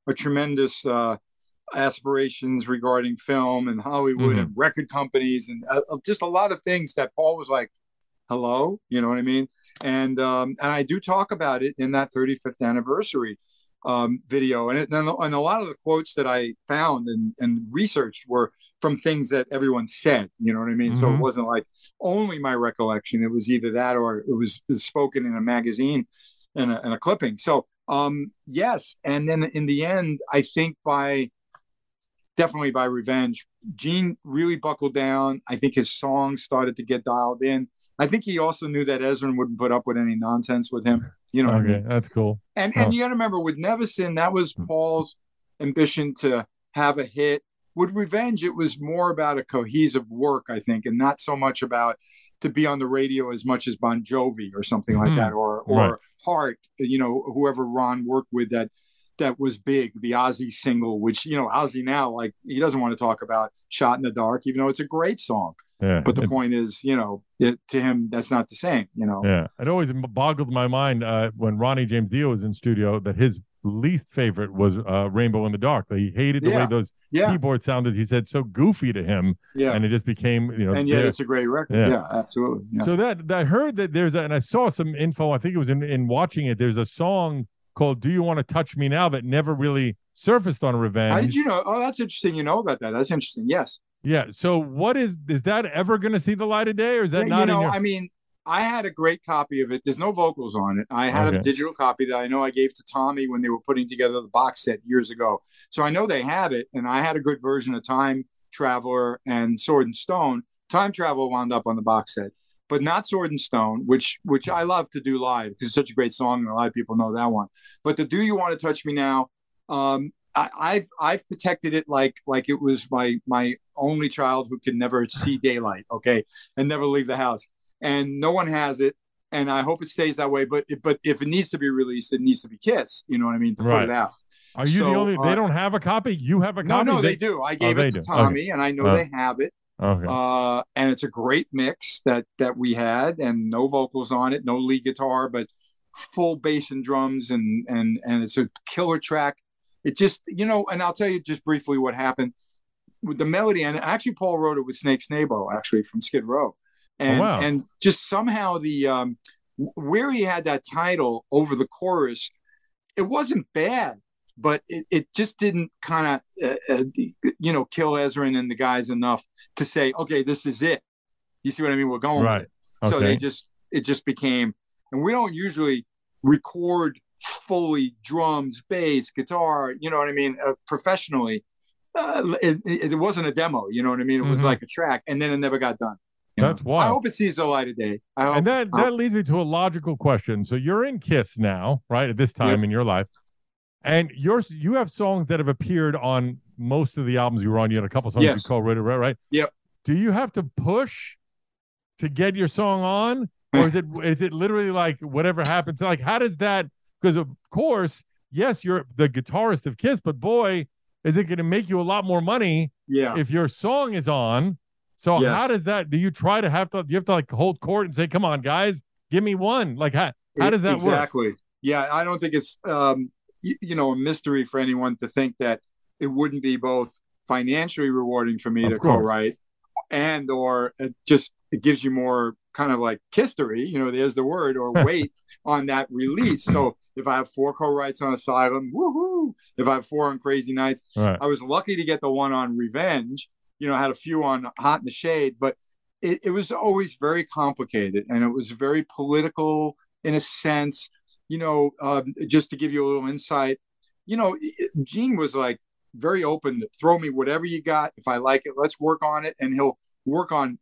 a tremendous uh, aspirations regarding film and Hollywood Mm-hmm. and record companies and uh, just a lot of things that Paul was like, hello, you know what I mean? And um, and I do talk about it in that thirty-fifth anniversary um, video. And, it, and and a lot of the quotes that I found and, and researched were from things that everyone said, you know what I mean? Mm-hmm. So it wasn't like only my recollection. It was either that or it was, it was spoken in a magazine and a, and a clipping. So um, yes. And then in the end, I think by definitely by Revenge, Gene really buckled down. I think his songs started to get dialed in. I think he also knew that Ezrin wouldn't put up with any nonsense with him. You know what Okay, I mean? that's cool. And Oh. and you got to remember with Neverson, that was Paul's ambition to have a hit. With Revenge, it was more about a cohesive work, I think, and not so much about to be on the radio as much as Bon Jovi or something like Mhm. that, or or Right. Heart, you know, whoever Ron worked with that that was big, the Ozzy single, which, you know, Ozzy now, like, he doesn't want to talk about Shot in the Dark, even though it's a great song. Yeah, But the it's- point is, you know, it, to him, that's not the same, you know. Yeah, it always boggled my mind uh, when Ronnie James Dio was in studio that his least favorite was uh, Rainbow in the Dark. That he hated the way Yeah. those Yeah, keyboards sounded. He said so goofy to him, yeah. and it just became you know. And yet there. it's a great record. Yeah. Yeah, absolutely. Yeah. So that I heard that there's a, and I saw some info. I think it was in in watching it. There's a song called "Do You Want to Touch Me Now" that never really surfaced on Revenge. How did you know? Oh, that's interesting. You know about that. That's interesting. Yes. Yeah. So what is is that ever going to see the light of day, or is that Yeah, not you know, in your? I mean, I had a great copy of it. There's no vocals on it. I had Okay. a digital copy that I know I gave to Tommy when they were putting together the box set years ago. So I know they have it, and I had a good version of Time Traveler and Sword and Stone. Time Traveler wound up on the box set, but not Sword and Stone, which which I love to do live because it's such a great song, and a lot of people know that one. But the Do You Want to Touch Me Now? Um, I, I've I've protected it like like it was my my only child who could never see daylight, okay, and never leave the house. And no one has it, and I hope it stays that way. But but if it needs to be released, it needs to be Kiss. You know what I mean? To Right. put it out. Are you the so, only? uh, they don't have a copy. You have a No, copy. no, they do. I gave they it to do. Tommy, and I know Oh. they have it. Okay. Uh, and it's a great mix that that we had, and no vocals on it, no lead guitar, but full bass and drums, and and and it's a killer track. It just, you know, and I'll tell you just briefly what happened with the melody. And actually, Paul wrote it with Snake Snabo, actually from Skid Row, and Oh, wow. and just somehow the um, where he had that title over the chorus, it wasn't bad, but it, it just didn't kind of uh, uh, you know kill Ezrin and the guys enough to say, okay, this is it. You see what I mean? We're going Right. with it. So Okay. they just it just became, and we don't usually record fully drums, bass, guitar, you know what I mean, uh, professionally. Uh, it, it, it wasn't a demo, you know what I mean? It was Mhm. like a track, and then it never got done. you That's know? wild. I hope it sees the light of day. I hope, And that I that leads me to a logical question. So you're in Kiss now, right? At this time in your life, and you're you have songs that have appeared on most of the albums you were on. You had a couple songs Yes. you co-wrote, right? Right. Yep. Do you have to push to get your song on, or is it is it literally like whatever happens? Like, how does that? Because of course, yes, you're the guitarist of Kiss, but boy, is it going to make you a lot more money yeah. if your song is on? So Yes. how does that? Do you try to have to? Do you have to like hold court and say, "Come on, guys, give me one"? Like how how does that work? exactly. Yeah, I don't think it's um, y- you know a mystery for anyone to think that it wouldn't be both financially rewarding for me Of to course. co-write, and or it just it gives you more kind of like history. You know, there's the word or weight on that release. So if I have four co-writes on Asylum, woohoo! If I have four on Crazy Nights, Right. I was lucky to get the one on Revenge. You know, I had a few on Hot in the Shade, but it, it was always very complicated, and it was very political in a sense. You know, um, just to give you a little insight, you know, Gene was like very open to throw me whatever you got. If I like it, let's work on it. And he'll work on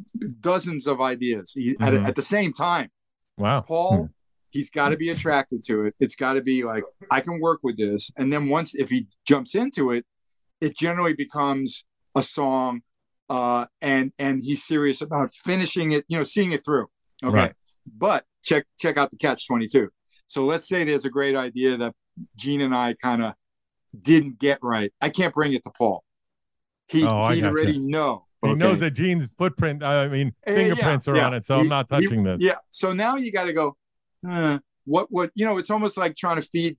dozens of ideas he, at, Mhm. at the same time. Wow. Paul, he's got to be attracted to it. It's got to be like, I can work with this. And then once, if he jumps into it, it generally becomes a song, uh, and and he's serious about finishing it, you know, seeing it through. Okay. Right. But check check out the catch twenty-two. So let's say there's a great idea that Gene and I kind of didn't get right. I can't bring it to Paul. He Oh, I he'd gotcha. already know. He okay? knows that Gene's footprint, I mean, Uh, fingerprints yeah, are yeah. on it, so He- I'm not touching he- this. Yeah. So now you got to go, uh, what, what, you know, it's almost like trying to feed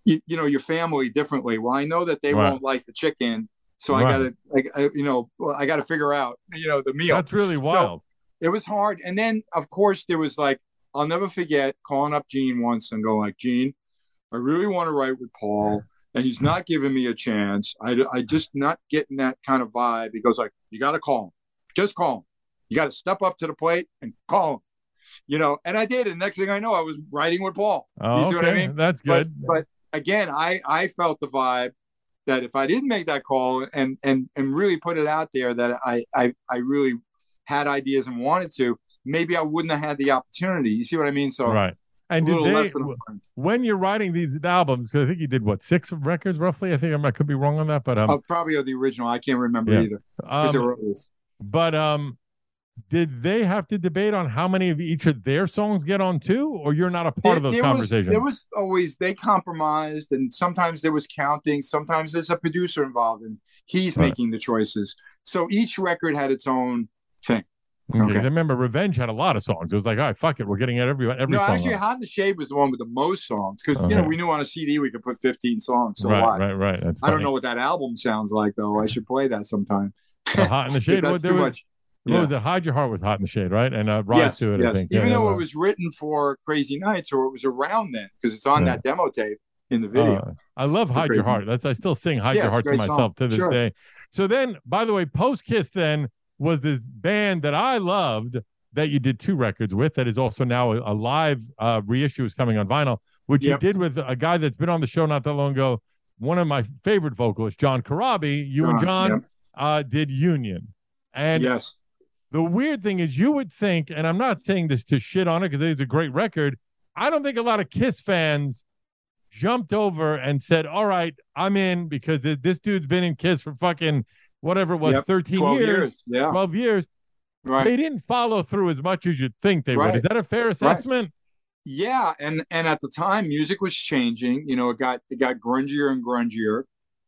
you, you know, your family differently. Well, I know that they Right. won't like the chicken, so Right. I gotta, like, I, you know, well, I gotta figure out, you know, the meal. That's really So wild. it was hard. And then, of course, there was like, I'll never forget calling up Gene once and going like, Gene, I really want to write with Paul, and he's not giving me a chance. I, I just not getting that kind of vibe. He goes like, you got to call him. Just call him. You got to step up to the plate and call him. You know, and I did. And next thing I know, I was writing with Paul. Oh, you see okay. what I mean? That's But, good. but again, I, I felt the vibe that if I didn't make that call and and and really put it out there that I I, I really had ideas and wanted to, maybe I wouldn't have had the opportunity. You see what I mean? So Right. And a did little they, lesson learned. when you're writing these albums, because I think you did what, six records roughly? I think I might could be wrong on that, but um, Uh, probably the original. I can't remember Yeah. either. 'Cause there um were others. but um, did they have to debate on how many of each of their songs get on too, or you're not a part of those there conversations? Was, there was always, they compromised, and sometimes there was counting. Sometimes there's a producer involved, and he's Right. making the choices. So each record had its own thing. Okay. Okay. I remember Revenge had a lot of songs. It was like, all right, fuck it, we're getting every every No, song. actually, on. Hot in the Shade was the one with the most songs because you know Okay. we knew on a C D we could put fifteen songs. So right, why? right, right. That's I don't funny. know what that album sounds like though. I should play that sometime. The Hot in the 'Cause Shade. that's What, there too was, much. what Yeah. was it? Hide Your Heart was Hot in the Shade, right? And uh, Rise Yes, to It, I yes. think. Even Yeah, though yeah, it was written for Crazy Nights, or it was around then, because it's on Yeah. that demo tape in the video. Uh, I love It's a Hide great Your song. Heart. That's I still sing Hide Yeah, Your it's a Heart to great song. myself to this Sure. day. So then, by the way, Post Kiss then was this band that I loved that you did two records with. That is also now a, a live uh, reissue is coming on vinyl, which Yep. you did with a guy that's been on the show not that long ago. One of my favorite vocalists, John Corabi. You and John, John yep. uh, did Union, and Yes. the weird thing is, you would think, and I'm not saying this to shit on it because it's a great record. I don't think a lot of Kiss fans jumped over and said, all right, I'm in because th- this dude's been in Kiss for fucking whatever it was, Yep. thirteen twelve years, years. Yeah. twelve years. Right. They didn't follow through as much as you'd think they would. Right. Is that a fair assessment? Yeah, and and at the time, music was changing. You know, it got it got grungier and grungier.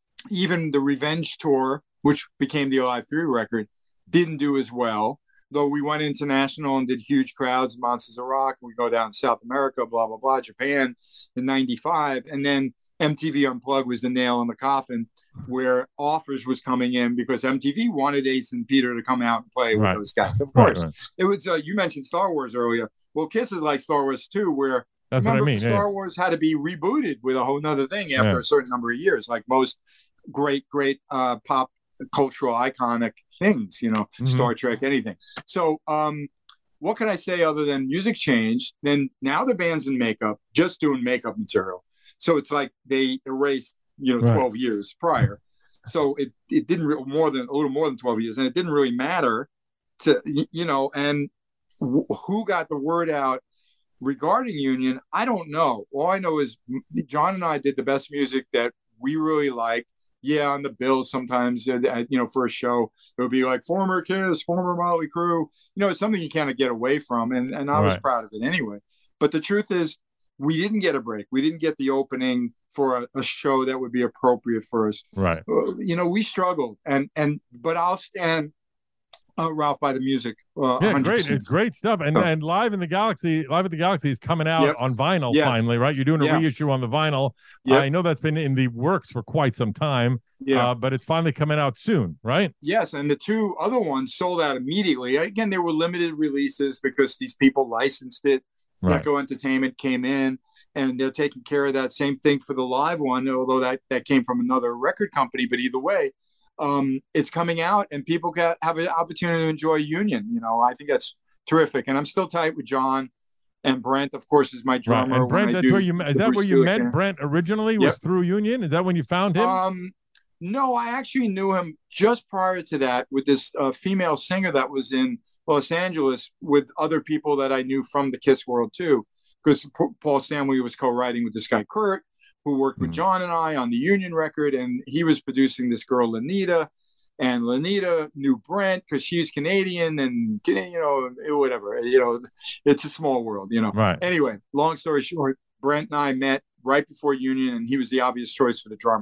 Even the Revenge tour, which became the Alive three record, didn't do as well. Though we went international and did huge crowds, Monsters of Rock. We go down to South America, blah blah blah, Japan in ninety-five, and then M T V Unplugged was the nail in the coffin, where offers was coming in because M T V wanted Ace and Peter to come out and play with Right. those guys. Of Right, course, right. it was. Uh, you mentioned Star Wars earlier. Well, Kiss is like Star Wars too, where That's what I remember mean. Star yeah. Wars had to be rebooted with a whole nother thing after Yeah. a certain number of years, like most great, great uh, pop cultural iconic things, you know, Mhm. Star Trek, anything. So, um, what can I say other than music changed? Then now the band's in makeup, just doing makeup material. So it's like they erased, you know, Right. twelve years prior. So it, it didn't re- more than a little more than twelve years, and it didn't really matter to y- you know. And w- who got the word out regarding Union? I don't know. All I know is John and I did the best music that we really liked. Yeah, on the bills sometimes, uh, you know, for a show, it would be like former Kiss, former Motley Crue. You know, it's something you kind of get away from, and and I was Right. proud of it anyway. But the truth is, we didn't get a break. We didn't get the opening for a, a show that would be appropriate for us. Right. Uh, you know, we struggled, and and but I'll stand, uh, Ralph, by the music. Uh, Yeah, one hundred great. percent. It's great stuff. And So- and Live in the Galaxy, Live at the Galaxy is coming out Yep. on vinyl Yes. finally, right? You're doing a Yeah. reissue on the vinyl. Yep. I know that's been in the works for quite some time, Yeah. uh, but it's finally coming out soon, right? Yes, and the two other ones sold out immediately. Again, they were limited releases because these people licensed it. Right. Echo Entertainment came in, and they're taking care of that same thing for the live one, although that, that came from another record company. But either way, um, it's coming out, and people can have an opportunity to enjoy Union. You know, I think that's terrific. And I'm still tight with John, and Brent, of course, is my Right. drummer. And when Brent, I that's do where you met. Is the that where Bruce you Kulick met band. Brent originally? Was Yep. through Union? Is that when you found him? Um, no, I actually knew him just prior to that with this uh, female singer that was in Los Angeles with other people that I knew from the Kiss world too, because P- Paul Stanley was co-writing with this guy Kurt, who worked with Mhm. John and I on the Union record, and he was producing this girl Lanita, and Lanita knew Brent because she's Canadian, and you know whatever, you know, it's a small world, you know. Right. Anyway, long story short, Brent and I met right before Union, and he was the obvious choice for the drummer.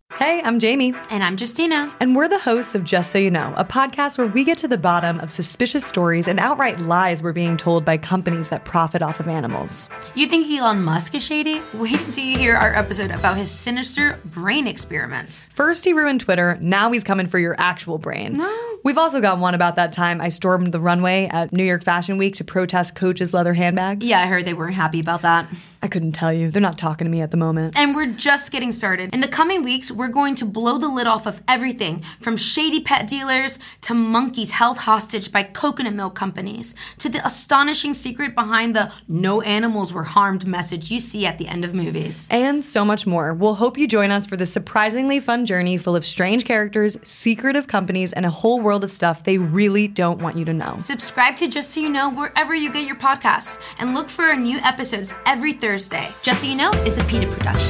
Hey, I'm Jamie. And I'm Justina. And we're the hosts of Just So You Know, a podcast where we get to the bottom of suspicious stories and outright lies we're being told by companies that profit off of animals. You think Elon Musk is shady? Wait until you hear our episode about his sinister brain experiments. First he ruined Twitter, now he's coming for your actual brain. No. We've also got one about that time I stormed the runway at New York Fashion Week to protest Coach's leather handbags. Yeah, I heard they weren't happy about that. I couldn't tell you. They're not talking to me at the moment. And we're just getting started. In the coming weeks, we're going to blow the lid off of everything from shady pet dealers to monkeys held hostage by coconut milk companies to the astonishing secret behind the no animals were harmed message you see at the end of movies. And so much more. We'll hope you join us for this surprisingly fun journey full of strange characters, secretive companies, and a whole world of stuff they really don't want you to know. Subscribe to Just So You Know wherever you get your podcasts and look for our new episodes every Thursday. Just So You Know is a PETA production.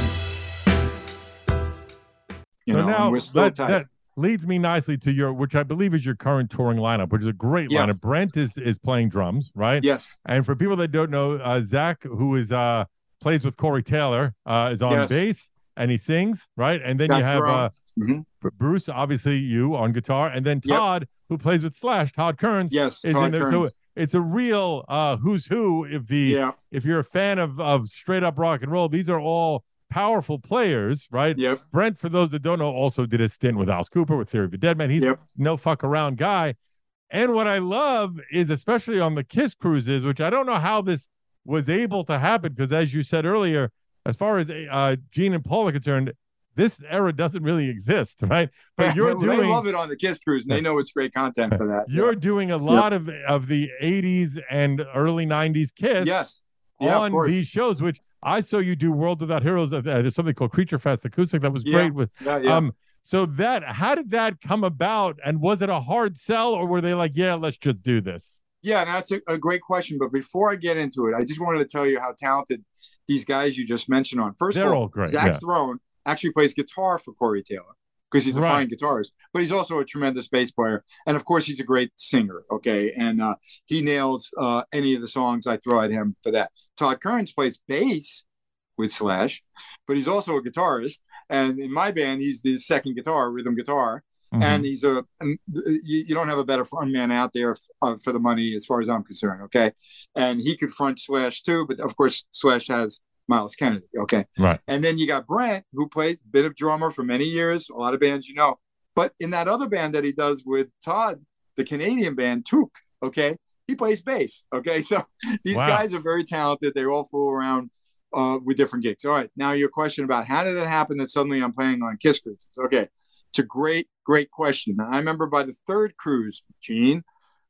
You so know, now we're still that, tight. that leads me nicely to your, which I believe is your current touring lineup, which is a great Yeah. lineup. Brent is is playing drums, right? Yes. And for people that don't know, uh, Zach, who is uh plays with Corey Taylor, uh, is on Yes. bass and he sings, right? And then Got you have uh, drums. Mhm. Bruce, obviously you on guitar, and then Yep. Todd, who plays with Slash, Todd Kearns, Yes, is Todd in there. Kearns. So it's a real uh, who's who. If the Yeah. if you're a fan of of straight up rock and roll, these are all powerful players, right? Yep. Brent, for those that don't know, also did a stint with Alice Cooper with Theory of a Dead Man. He's Yep. no fuck around guy. And what I love is, especially on the Kiss cruises, which I don't know how this was able to happen, because as you said earlier, as far as uh, Gene and Paul are concerned, this era doesn't really exist, right? But you're Well, doing they love it on the Kiss Cruise, and they know it's great content for that. you're Yeah. doing a lot of of the eighties and early nineties Kiss Yes. Yeah, of on course. these shows, which I saw you do World Without Heroes. Uh, there's something called Creature Fest acoustic that was Yeah. great with Yeah, yeah. um so that how did that come about, and was it a hard sell, or were they like, yeah, let's just do this? Yeah, that's a, a great question. But before I get into it, I just wanted to tell you how talented these guys you just mentioned are. First They're of all, all great, Zach yeah. Throne actually plays guitar for Corey Taylor because he's a Right. fine guitarist, but he's also a tremendous bass player. And of course, he's a great singer. Okay. And uh, he nails uh, any of the songs I throw at him for that. Todd Kearns plays bass with Slash, but he's also a guitarist. And in my band, he's the second guitar, rhythm guitar. Mhm. And he's a, and you, you don't have a better front man out there f- uh, for the money, as far as I'm concerned. Okay. And he could front Slash too, but of course, Slash has Miles Kennedy. Okay. Right. And then you got Brent, who plays a bit of drummer for many years, a lot of bands you know. But in that other band that he does with Todd, the Canadian band, Took, okay, he plays bass. Okay. So these Wow. guys are very talented. They all fool around uh, with different gigs. All right. Now your question about how did it happen that suddenly I'm playing on Kiss cruises? Okay. It's a great, great question. I remember by the third cruise, Gene,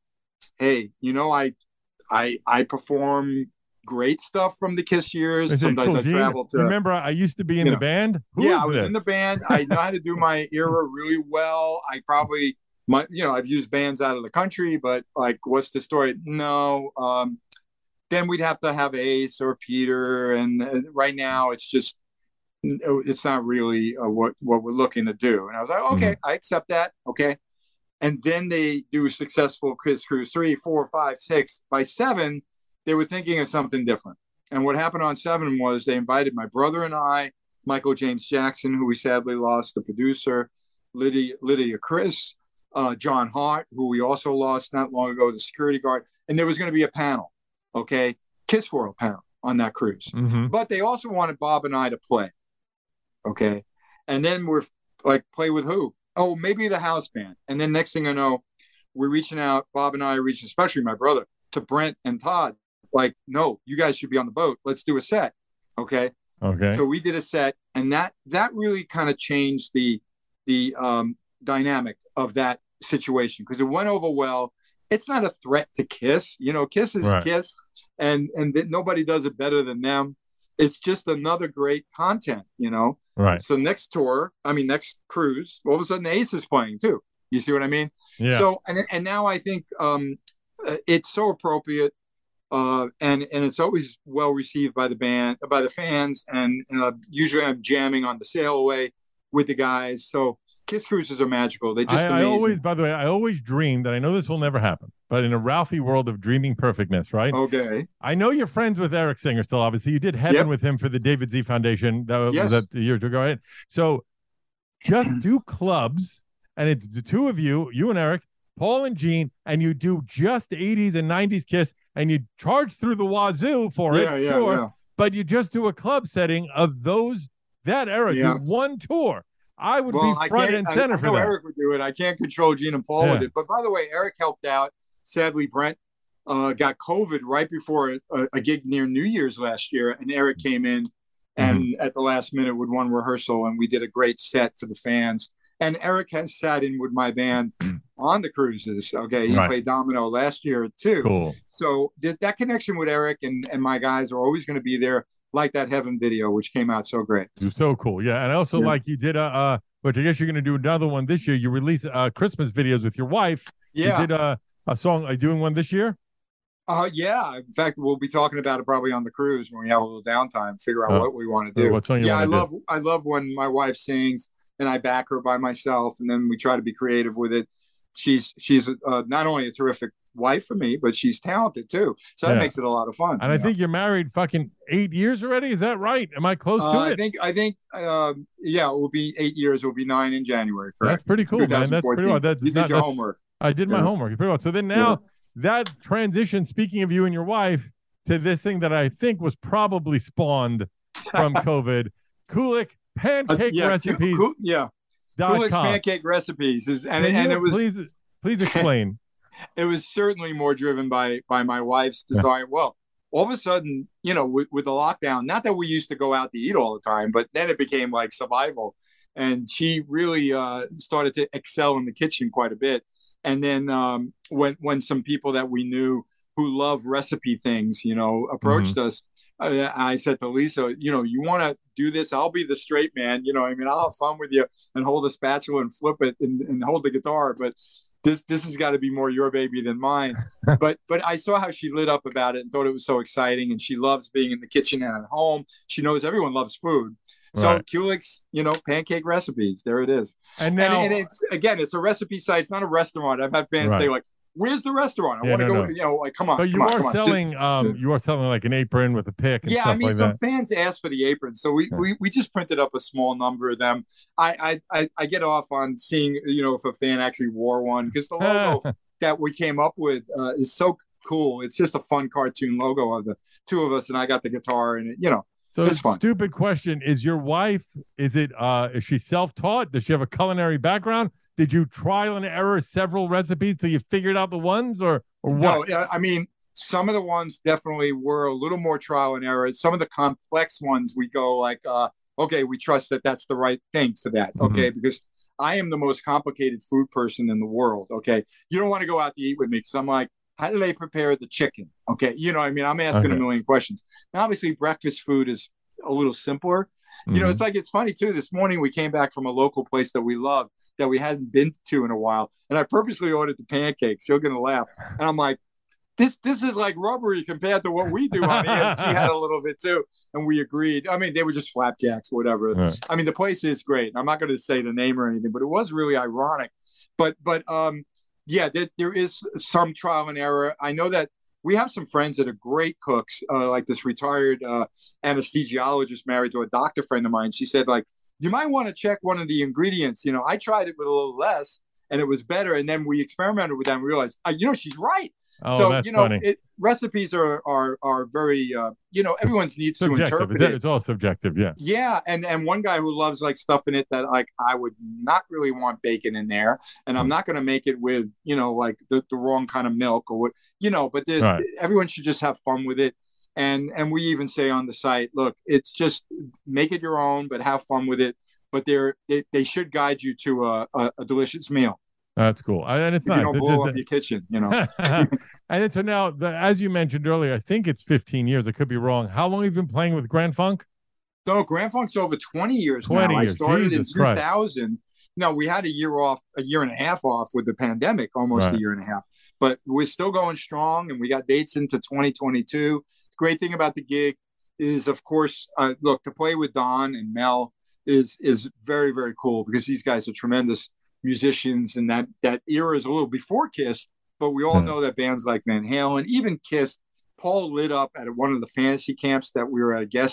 hey, you know, I I I perform great stuff from the Kiss years. Is it Sometimes cool, I Gene? travel to Remember, I used to be in you the know. band. Who yeah, is I was this? in the band. I know how to do my era really well. I probably, my, you know, I've used bands out of the country, but like, what's the story? No. Um, then we'd have to have Ace or Peter, and uh, right now it's just, it's not really uh, what what we're looking to do. And I was like, okay, I accept that. Okay. And then they do successful Kiss Cruise three, four, five, six. By seven, they were thinking of something different. And what happened on seven was they invited my brother and I, Michael James Jackson, who we sadly lost, the producer, Lydia, Lydia Chris, uh, John Hart, who we also lost not long ago, the security guard. And there was going to be a panel, okay, Kiss World panel on that cruise. Mhm. But they also wanted Bob and I to play, okay? And then we're like, play with who? Oh, maybe the house band. And then next thing I know, we're reaching out, Bob and I are reaching, especially my brother, to Brent and Todd. Like, no, you guys should be on the boat. Let's do a set. Okay. Okay. So we did a set, and that that really kind of changed the the um, dynamic of that situation because it went over well. It's not a threat to Kiss. You know, Kiss is Right. Kiss, and and th- nobody does it better than them. It's just another great content, you know. Right. So next tour, I mean, next cruise, all of a sudden Ace is playing too. You see what I mean? Yeah. So and and now I think um, uh, it's so appropriate, uh, and and it's always well received by the band, by the fans, and uh, usually I'm jamming on the sail away with the guys. So Kiss cruises are magical. They just I, I amazing. always, by the way, I always dream that I know this will never happen, but in a Ralphie world of dreaming perfectness, right? Okay. I know you're friends with Eric Singer still, obviously. You did Heaven Yep. with him for the David Z Foundation. That was Yes. that years ago, right? So just do clubs, and it's the two of you, you and Eric, Paul and Gene, and you do just eighties and nineties Kiss, and you charge through the wazoo for Yeah, it, yeah, sure, yeah. but you just do a club setting of those that era. Yeah. Do one tour. I would Well, be I front can't- and I- center I for know that. Eric would do it. I can't control Gene and Paul with Yeah. it. But by the way, Eric helped out. Sadly, Brent uh, got COVID right before a, a gig near New Year's last year, and Eric came in and Mm-hmm. at the last minute with one rehearsal, and we did a great set for the fans. And Eric has sat in with my band on the cruises. Okay, he Right. played Domino last year too. Cool. So th- that connection with Eric and, and my guys are always going to be there, like that Heaven video, which came out so great. It was so cool. Yeah. And I also Yeah. like you did a, uh, which I guess you're going to do another one this year. You release uh, Christmas videos with your wife. Yeah. You did a, a song. Are you doing one this year? Uh, yeah. In fact, we'll be talking about it probably on the cruise when we have a little downtime, figure out Oh. what we want to Oh, do. what song you yeah, I wanna do? love I love when my wife sings and I back her by myself, and then we try to be creative with it. She's she's uh, not only a terrific wife for me, but she's talented too. So that Yeah. makes it a lot of fun. And you I know? think you're married fucking eight years already. Is that right? Am I close Uh, to I it? think I think um, yeah, it will be eight years. It will be nine in January. That's Correct. pretty cool, man. That's pretty twenty fourteen. well. That's you did not, your that's- homework. I did my Yeah. homework. Pretty well. So then now that transition, speaking of you and your wife, to this thing that I think was probably spawned from COVID, Kulik Uh, pancake yeah, recipes. Ku- yeah. dot Kulik's com. pancake recipes is and Can and you it was please please explain. it was certainly more driven by by my wife's desire. Well, all of a sudden, you know, with, with the lockdown, not that we used to go out to eat all the time, but then it became like survival. And she really uh, started to excel in the kitchen quite a bit. And then um, when when some people that we knew who love recipe things, you know, approached us, I, I said to Lisa, you know, you want to do this? I'll be the straight man. You know, I mean, I'll have fun with you and hold a spatula and flip it and, and hold the guitar, but this this has got to be more your baby than mine. but but I saw how she lit up about it and thought it was so exciting. And she loves being in the kitchen and at home. She knows everyone loves food. So Right. Kulik's, you know, pancake recipes. There it is. And now, and, and it's again, it's a recipe site. It's not a restaurant. I've had fans Right. say like, "Where's the restaurant? I Yeah, want to no, go." no. You know, like, come on, but you come on, are come on. Just- selling, um, you are selling like an apron with a pick and yeah, stuff I mean, like some that. fans asked for the apron, so we, Yeah. we we just printed up a small number of them. I I I, I get off on seeing, you know, if a fan actually wore one, because the logo that we came up with uh, is so cool. It's just a fun cartoon logo of the two of us, and I got the guitar, and it, you know, So it's fun. stupid question: is your wife? Is it? Uh, is she self-taught? Does she have a culinary background? Did you trial and error several recipes till you figured out the ones, or or what? No, yeah, I mean, some of the ones definitely were a little more trial and error. Some of the complex ones, we go like, uh, okay, we trust that that's the right thing for that. Mhm. Okay, because I am the most complicated food person in the world. Okay, you don't want to go out to eat with me because I'm like, how do they prepare the chicken? Okay, you know, what I mean, I'm asking Okay. a million questions. Now, obviously, breakfast food is a little simpler. You know, Mhm. it's like, it's funny too. This morning we came back from a local place that we love that we hadn't been to in a while. And I purposely ordered the pancakes. You're going to laugh. And I'm like, this, this is like rubbery compared to what we do on here. And she had a little bit too. And we agreed. I mean, they were just flapjacks, whatever. Right. I mean, the place is great. I'm not going to say the name or anything, but it was really ironic. But, but, um, yeah, there, there is some trial and error. I know that we have some friends that are great cooks, uh, like this retired uh, anesthesiologist married to a doctor friend of mine. She said, like, you might want to check one of the ingredients. You know, I tried it with a little less and it was better. And then we experimented with that and realized, uh, you know, she's right. Oh, so, that's you know, funny. it, recipes are, are, are very, uh, you know, everyone's needs to Subjective. interpret It's, it. it's all subjective. Yeah. Yeah, and and one guy who loves like stuff in it that like I would not really want bacon in there, and I'm not going to make it with, you know, like the, the wrong kind of milk or what, you know. But there's Right. everyone should just have fun with it, and and we even say on the site, look, it's just make it your own, but have fun with it. But they're they, they should guide you to a, a, a delicious meal. That's cool. And it's If nice. you don't It blow is- up your kitchen, you know. and it's so now, the, as you mentioned earlier, I think it's fifteen years. I could be wrong. How long have you been playing with Grand Funk? No, Grand Funk's over twenty years twenty now. years. I started Jesus in Christ. two thousand. No, we had a year off, a year and a half off with the pandemic, almost Right. a year and a half. But we're still going strong, and we got dates into twenty twenty-two. The great thing about the gig is, of course, uh, look, to play with Don and Mel is is very, very cool because these guys are tremendous musicians, and that that era is a little before Kiss, but we all Hmm. know that bands like Van Halen, even Kiss, Paul lit up at one of the fantasy camps that we were a guest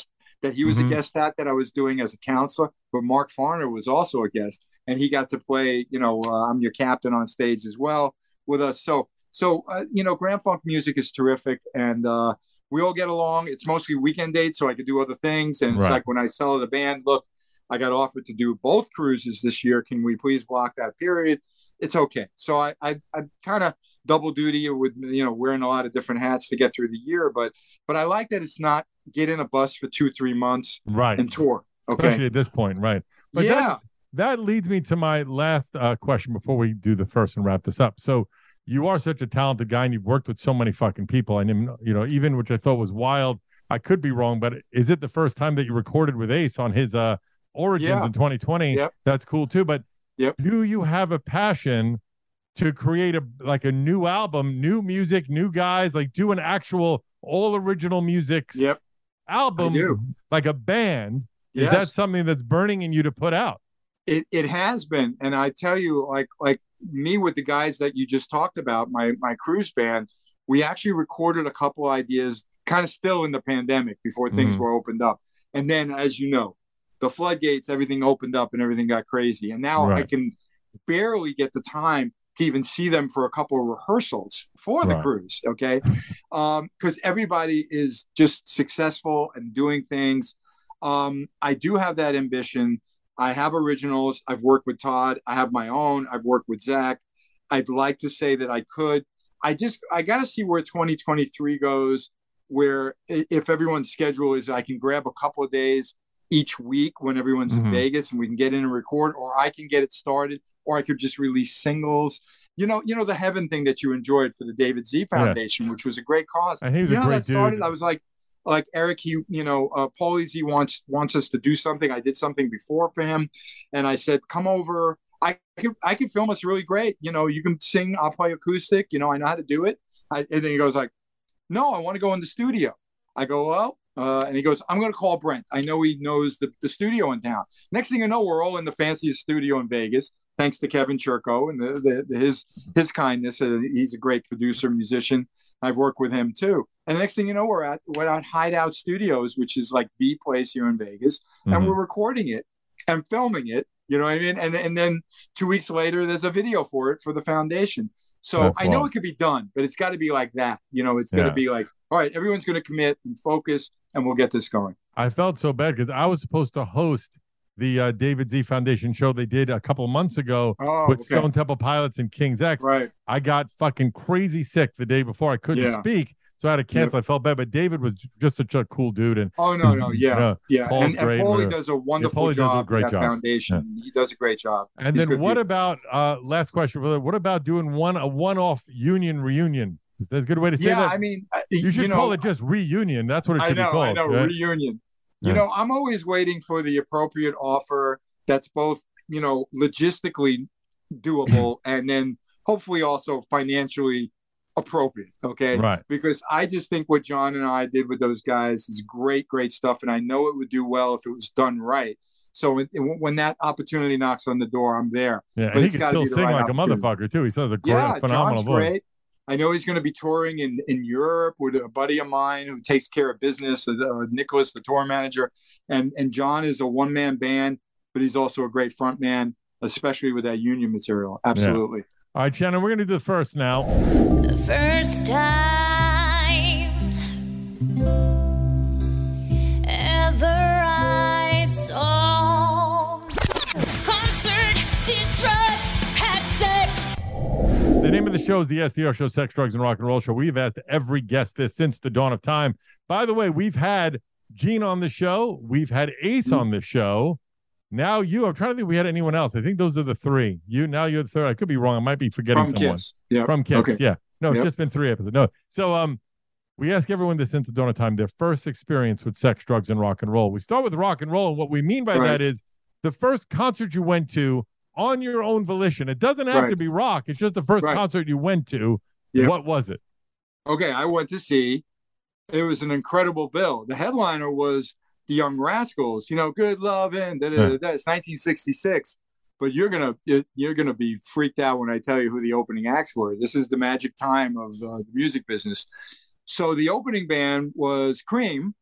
that he was Mhm. a guest at that I was doing as a counselor, but Mark Farner was also a guest, and he got to play, you know, uh, I'm Your Captain on stage as well with us. So, so uh, you know, Grand Funk music is terrific, and uh, we all get along. It's mostly weekend dates, so I could do other things. And it's Right. like when I tell the band, look, I got offered to do both cruises this year. Can we please block that period? It's okay. So I, I, I kind of double duty with, you know, wearing a lot of different hats to get through the year. But, but I like that it's not get in a bus for two, three months Right. and tour. Especially Okay. at this point, right? But Yeah. that, that leads me to my last uh, question before we do the first and wrap this up. So you are such a talented guy, and you've worked with so many fucking people. And you know, even which I thought was wild. I could be wrong, but is it the first time that you recorded with Ace on his uh, Origins Yeah. in twenty twenty? Yep. That's cool too. But Yep. do you have a passion to create a like a new album, new music, new guys, like do an actual all original music Yep. album, I do. like a band? Is Yes. that something that's burning in you to put out? It it has been, and I tell you, like like me with the guys that you just talked about, my my cruise band, we actually recorded a couple ideas, kind of still in the pandemic before things Mhm. were opened up, and then as you know, the floodgates, everything opened up and everything got crazy, and now I Right. can barely get the time to even see them for a couple of rehearsals for the Right. cruise. Okay, um, because everybody is just successful and doing things. Um, I do have that ambition. I have originals. I've worked with Todd. I have my own. I've worked with Zach. I'd like to say that I could. I just, I got to see where twenty twenty-three goes, where i- if everyone's schedule is, I can grab a couple of days each week when everyone's Mhm. in Vegas and we can get in and record, or I can get it started, or I could just release singles. You know, you know, the Heaven thing that you enjoyed for the David Z Foundation, which was a great cause. And he was you a know how great that started? dude. I was like, like Eric, he, you know, uh, Paulie Z wants wants us to do something. I did something before for him, and I said, "Come over. I could I could film us really great. You know, you can sing. I'll play acoustic. You know, I know how to do it." I, and then he goes like, "No, I want to go in the studio." I go, "Well," uh, and he goes, "I'm going to call Brent. I know he knows the, the studio in town." Next thing you know, we're all in the fanciest studio in Vegas, thanks to Kevin Churko and the, the, the, his his kindness. Uh, he's a great producer, musician. I've worked with him too. And the next thing you know, we're at we're at Hideout Studios, which is like the place here in Vegas, and Mhm. we're recording it and filming it. You know what I mean? And and then two weeks later, there's a video for it for the foundation. So That's I know wild. it could be done, but it's got to be like that. You know, it's got to Yeah. be like, all right, everyone's going to commit and focus, and we'll get this going. I felt so bad because I was supposed to host the uh, David Z Foundation show they did a couple months ago Oh, with okay. Stone Temple Pilots and King's X. Right. I got fucking crazy sick the day before. I couldn't Yeah. speak, so I had to cancel. I felt bad, but David was just such a cool dude. And Oh no, no, yeah, Yeah, yeah. Paul's And, and great, Paulie whatever. does a wonderful Paulie does a job great with that job. foundation. He does a great job. and He's then good what dude. about uh last question? brother, What about doing one a one-off union reunion? That's a good way to say Yeah, that. I mean, uh, you should you know, call it just reunion. That's what it I should know, be called. I know, right? reunion. Yeah. You know, I'm always waiting for the appropriate offer that's both, you know, logistically doable and then hopefully also financially appropriate. Okay. Right. Because I just think what John and I did with those guys is great, great stuff. And I know it would do well if it was done right. So it, it- when that opportunity knocks on the door, I'm there. Yeah, But and he it's can gotta still be the sing right like a opportunity. motherfucker too. He sounds a great, Yeah, phenomenal John's voice. great. I know he's going to be touring in, in Europe with a buddy of mine who takes care of business, uh, Nicholas, the tour manager. And and John is a one-man band, but he's also a great front man, especially with that union material. Absolutely. All right, Shannon, we're gonna do the first now. The first time ever I saw concert, did drugs, had sex. The name of the show is the S D R Show, Sex, Drugs, and Rock and Roll Show. We've asked every guest this since the dawn of time. By the way, we've had Gene on the show. We've had Ace on the show. Now you. I'm trying to think if we had anyone else. I think those are the three. You now you're the third. I could be wrong. I might be forgetting From someone. Kiss. Yeah. From Kiss. Okay. Yeah. No, it's Yep. just been three episodes. No. So um, we ask everyone this since the dawn of time their first experience with sex, drugs, and rock and roll. We start with rock and roll, and what we mean by Right. that is the first concert you went to on your own volition. It doesn't have to Right. be rock. It's just the first Right. concert you went to. Yep. What was it? Okay. I went to see. It was an incredible bill. The headliner was the Young Rascals. You know, Good Lovin'. Da, da, da, da. It's nineteen sixty-six. But you're gonna you're gonna be freaked out when I tell you who the opening acts were. This is the magic time of uh, the music business. So the opening band was Cream,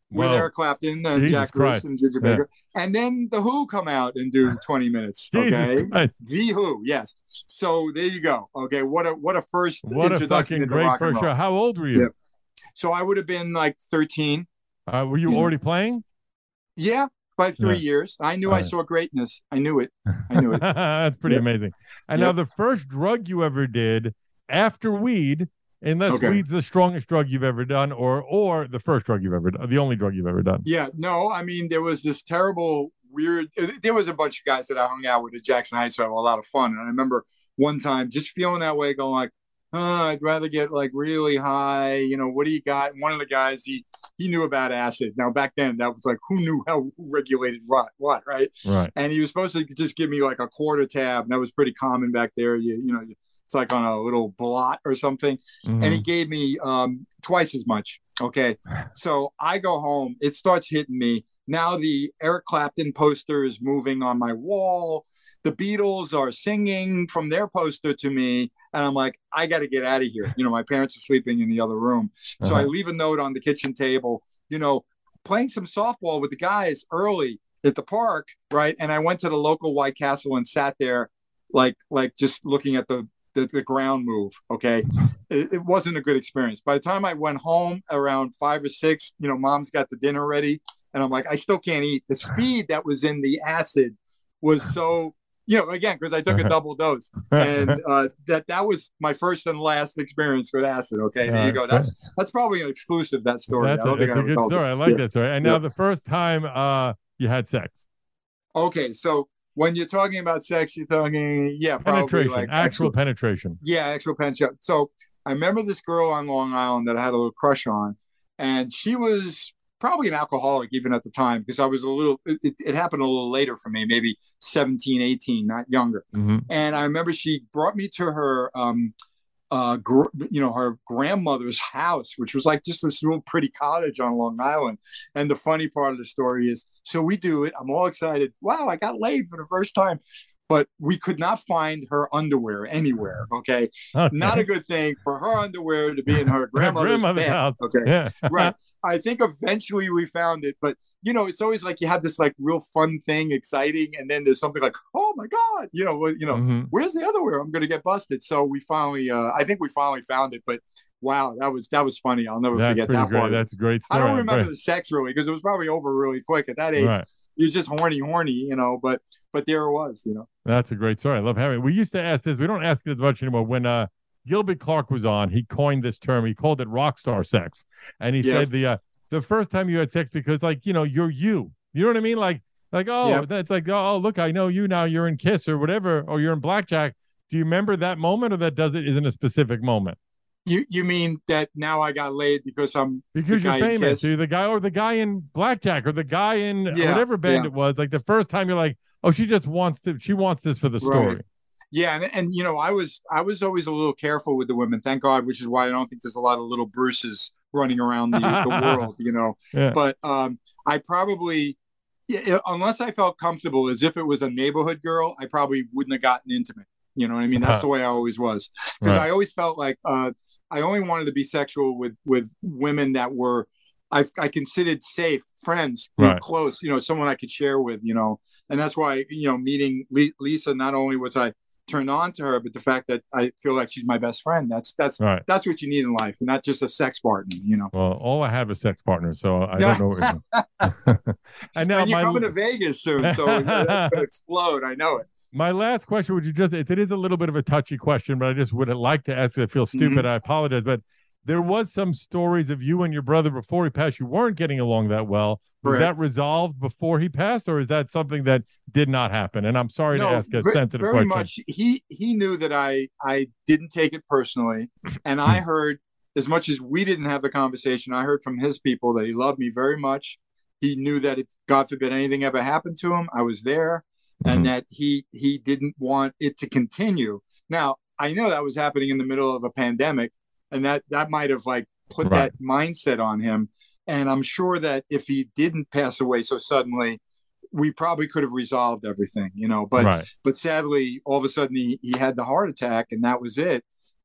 with Whoa. Eric Clapton and Jesus Jack Bruce Christ. and Ginger Yeah. Baker. And then the Who come out and do twenty minutes. Jesus Okay. Christ. The Who, yes. So there you go. Okay. What a what a first What a introduction fucking into great rock and first roll. show. How old were you? Yeah. So I would have been like thirteen. Uh, were you Yeah. already playing? Yeah, by three Yeah. years. I knew All I right. saw greatness. I knew it. I knew it. That's pretty Yep. amazing. And Yep. now the first drug you ever did after weed, unless Okay. weed's the strongest drug you've ever done, or or the first drug you've ever done, the only drug you've ever done. Yeah, no, I mean, there was this terrible, weird, there was a bunch of guys that I hung out with at Jackson Heights who had a lot of fun. And I remember one time just feeling that way, going like, oh, I'd rather get like really high. You know, what do you got? And one of the guys, he he knew about acid. Now, back then, that was like, who knew how who regulated what, what, right? Right. And he was supposed to just give me like a quarter tab. And that was pretty common back there. You, you know, it's like on a little blot or something. Mhm. And he gave me um, twice as much. Okay. So I go home. It starts hitting me. Now the Eric Clapton poster is moving on my wall. The Beatles are singing from their poster to me. And I'm like, I got to get out of here. You know, my parents are sleeping in the other room. So I Uh-huh. leave a note on the kitchen table, you know, playing some softball with the guys early at the park. Right. And I went to the local White Castle and sat there like, like just looking at the, the, the ground move. Okay. It, it wasn't a good experience. By the time I went home around five or six, you know, mom's got the dinner ready. And I'm like, I still can't eat. The speed that was in the acid was so, you know, again, because I took a double dose. And uh, that that was my first and last experience with acid. Okay, there you go. That's that's probably an exclusive, that story. That's I a, don't think it's I a ever good told story. it. I like Yeah. that story. And now Yeah. the first time uh, you had sex. Okay, so when you're talking about sex, you're talking, yeah, probably Penetration, like actual penetration. Yeah, actual penetration. So I remember this girl on Long Island that I had a little crush on, and she was probably an alcoholic even at the time, because I was a little, it, it happened a little later for me, maybe seventeen, eighteen, not younger. Mhm. And I remember she brought me to her, um, uh, gr- you know, her grandmother's house, which was like just this real pretty cottage on Long Island. And the funny part of the story is, so we do it. I'm all excited. Wow, I got laid for the first time. But we could not find her underwear anywhere. Okay. Okay. Not a good thing for her underwear to be in her grandmother's, grandmother's bed. house. Okay. Yeah. Right. I think eventually we found it, but you know, it's always like you have this like real fun thing, exciting, and then there's something like, oh my God, you know, well, you know, Mhm. where's the underwear? I'm gonna get busted. So we finally, uh, I think we finally found it. But wow, that was that was funny. I'll never That's forget pretty that great. part. That's a great I story. don't remember Great. the sex really, because it was probably over really quick at that age. Right. You're just horny, horny, you know. But but there it was, you know. That's a great story. I love having it. We used to ask this. We don't ask it as much anymore. When uh, Gilbert Clark was on, he coined this term. He called it rock star sex. And he Yes. said the uh, the first time you had sex, because like, you know, you're you. You know what I mean? Like, like oh, Yep. that's like, oh, look, I know you now. You're in Kiss or whatever, or you're in Blackjack. Do you remember that moment, or that does it isn't a specific moment? You you mean that now I got laid because I'm Because the you're guy in famous. Kiss? You're the guy, or the guy in Blackjack, or the guy in Yeah, whatever band yeah. it was. Like the first time you're like, oh, she just wants to, she wants this for the story. Right. Yeah, and, and you know, I was I was always a little careful with the women, thank God, which is why I don't think there's a lot of little Bruces running around the, the world, you know. Yeah. But um, I probably, yeah, unless I felt comfortable, as if it was a neighborhood girl, I probably wouldn't have gotten intimate. You know what I mean? That's the way I always was, because Right. I always felt like uh, I only wanted to be sexual with with women that were I I considered safe, friends, you know, Right. close, you know, someone I could share with, you know. And that's why, you know, meeting Le- Lisa, not only was I turned on to her, but the fact that I feel like she's my best friend. That's that's Right. that's what you need in life, not just a sex partner, you know. Well, all I have is sex partners, so I don't know. What you're doing. And now And you're my, coming to Vegas soon, so that's going to explode. I know it. my last question, would you just, it, it is a little bit of a touchy question, but I just would like to ask it. I feel stupid. Mm-hmm. I apologize. But there was some stories of you and your brother before he passed. You weren't getting along that well. Was Correct. that resolved before he passed, or is that something that did not happen? And I'm sorry to ask a ve- sensitive very question. much. He he knew that I I didn't take it personally, and Hmm. I heard, as much as we didn't have the conversation, I heard from his people that he loved me very much. He knew that if God forbid anything ever happened to him, I was there, Mhm. and that he he didn't want it to continue. Now I know that was happening in the middle of a pandemic, and that that might have like put Right. that mindset on him. And I'm sure that if he didn't pass away so suddenly, we probably could have resolved everything, you know. But Right. but sadly, all of a sudden he, he had the heart attack, and that was it.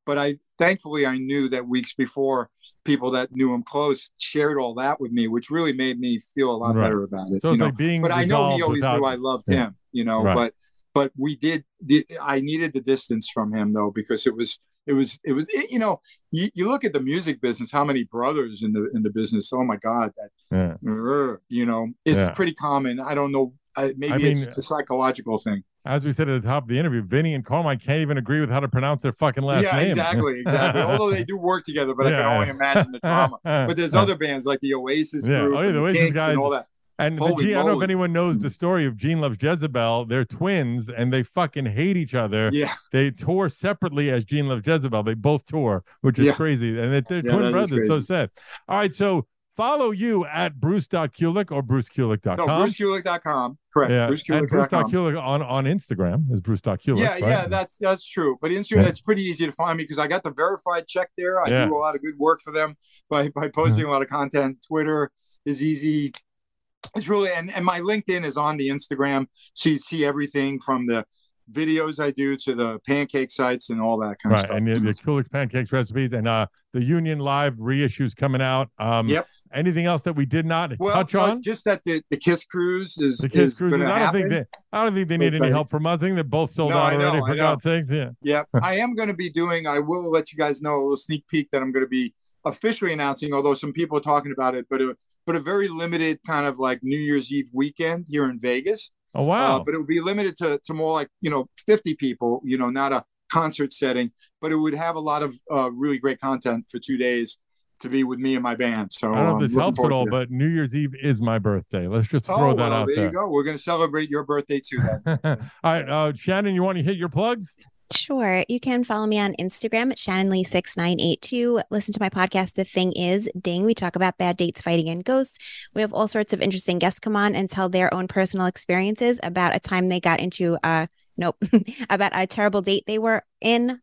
but I thankfully I knew that weeks before, people that knew him close shared all that with me, which really made me feel a lot Right. better about it. So you it's know? like being but I know he resolved always without- knew I loved Yeah. him, you know, Right. but but we did, did I needed the distance from him though, because it was it was it was it, you know, you, you look at the music business, how many brothers in the in the business, oh my God, that Yeah. uh, you know, it's Yeah. pretty common. I don't know, I, maybe I it's mean- a psychological thing. As we said at the top of the interview, Vinny and Carmine can't even agree with how to pronounce their fucking last yeah, name. exactly, exactly. Although they do work together, but I can Yeah. only imagine the drama. But there's other bands like the Oasis Yeah. group, Oh, yeah, and the the Oasis Kinks, guys- and all that. And the Holy Gene, I don't know if moly. anyone knows the story of Gene Loves Jezebel. They're twins and they fucking hate each other. Yeah, They tour separately as Gene Loves Jezebel. They both tour, which is Yeah. crazy. And they're, they're Yeah, twin that is brothers. So crazy. sad. All right. So follow you at bruce dot kulick or bruce kulick dot no, com. bruce kulick dot com. Correct. Yeah. bruce And kulick Bruce dot com. Kulick on, on Instagram is Bruce Kulick. Yeah, right? yeah, that's that's true. But Instagram, Yeah. it's pretty easy to find me because I got the verified check there. I Yeah. do a lot of good work for them by by posting a lot of content. Twitter is easy. It's really and, and my LinkedIn is on the Instagram, so you see everything from the videos I do to the pancake sites and all that kind of Right. stuff. And the, the Kulick's pancakes recipes and uh the Union Live reissues coming out. Um Yep. Anything else that we did not well, touch uh, on? just that the, the Kiss Cruise is The Kiss is Cruises. gonna I don't happen. think they I don't think they So need any excited. help from us. I think they're both sold No, out I know, already, I for know. God's sakes. Yeah. Yeah, I am going to be doing. I will let you guys know a little sneak peek that I'm going to be officially announcing. Although some people are talking about it, but a but a very limited kind of like New Year's Eve weekend here in Vegas. Oh wow. Uh, but it would be limited to to more like you know fifty people. You know, not a concert setting, but it would have a lot of uh, really great content for two days to be with me and my band. So I don't know um, if this looking helps at forward all, to it. but New Year's Eve is my birthday. Let's just Oh, throw that well, out there there. you go. We're going to celebrate your birthday too. Then. All right, uh, Shannon, you want to hit your plugs? Sure. You can follow me on Instagram at Shannon Lee six nine eight two. Listen to my podcast, The Thing Is Ding. We talk about bad dates, fighting, and ghosts. We have all sorts of interesting guests come on and tell their own personal experiences about a time they got into, uh, nope, about a terrible date they were in.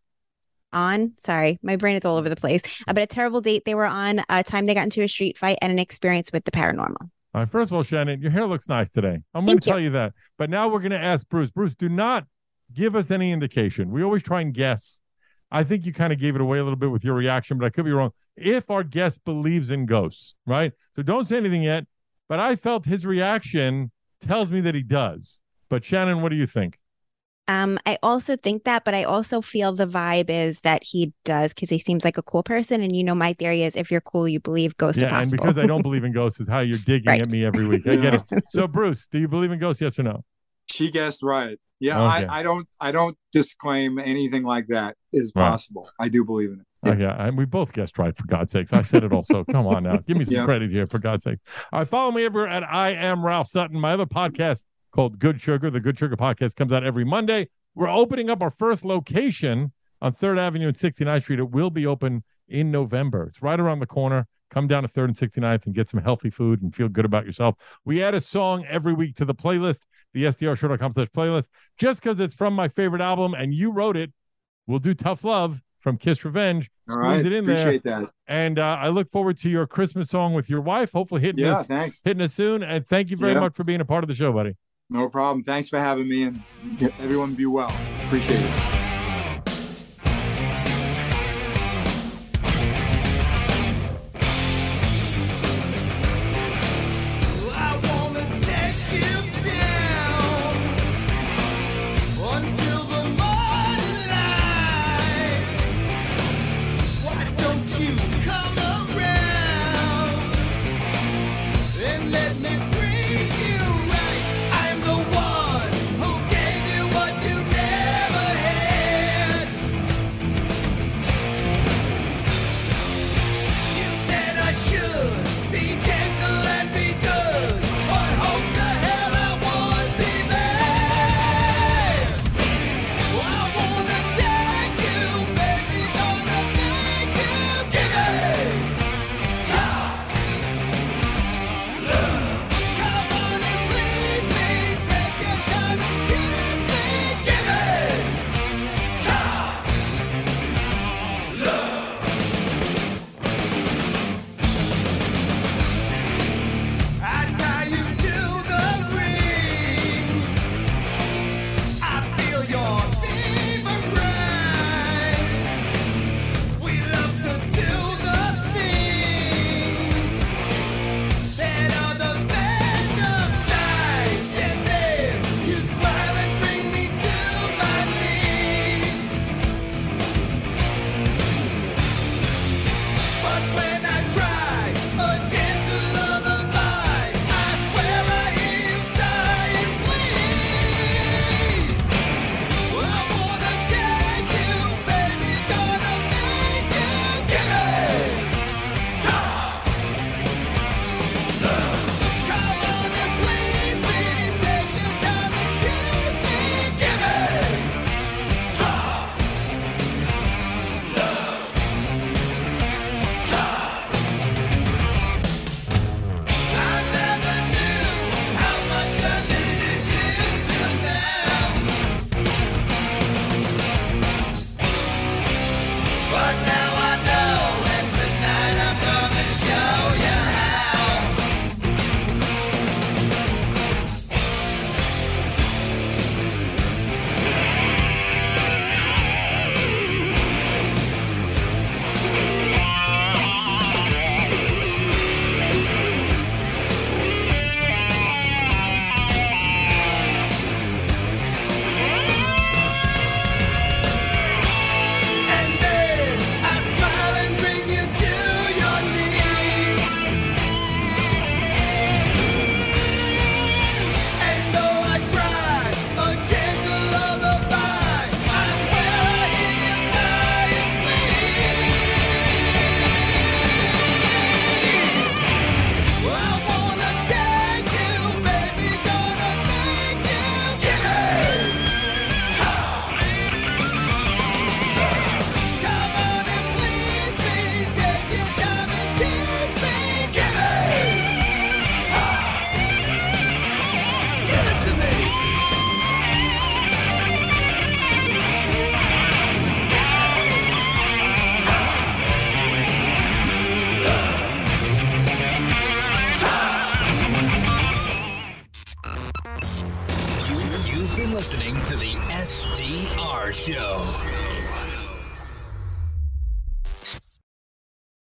On, sorry, my brain is all over the place. About a terrible date they were on, a time they got into a street fight, and an experience with the paranormal. All right, first of all, Shannon, your hair looks nice today. I'm going Thank to you. tell you that. But now we're going to ask Bruce. Bruce, do not give us any indication. We always try and guess. I think you kind of gave it away a little bit with your reaction, but I could be wrong. If our guest believes in ghosts, right? So don't say anything yet. But I felt his reaction tells me that he does. But Shannon, what do you think? Um, I also think that, but I also feel the vibe is that he does because he seems like a cool person. And you know, my theory is if you're cool, you believe ghosts are Yeah, and possible. because I don't believe in ghosts is how you're digging Right. at me every week. I get it. So, Bruce, do you believe in ghosts? Yes or no? She guessed right. Yeah, Okay. I, I don't. I don't disclaim anything like that is Right. possible. I do believe in it. Yeah. Okay, and we both guessed right, for God's sakes. I said it also. Come on now. Give me some Yeah. credit here, for God's sake. All right, follow me everywhere at I Am Ralph Sutton. My other podcast called Good Sugar, the Good Sugar Podcast, comes out every Monday. We're opening up our first location on third Avenue and sixty-ninth Street. It will be open in November. It's right around the corner. Come down to third and sixty-ninth and get some healthy food and feel good about yourself. We add a song every week to the playlist, the S D R show dot com slash playlist, just because it's from my favorite album and you wrote it. We'll do Tough Love from Kiss Revenge. All Squeeze right, it in there. appreciate that. And uh, I look forward to your Christmas song with your wife. Hopefully hitting Yeah, us, thanks. hitting us soon. And thank you very Yeah. much for being a part of the show, buddy. No problem. Thanks for having me, and everyone be well. Appreciate it.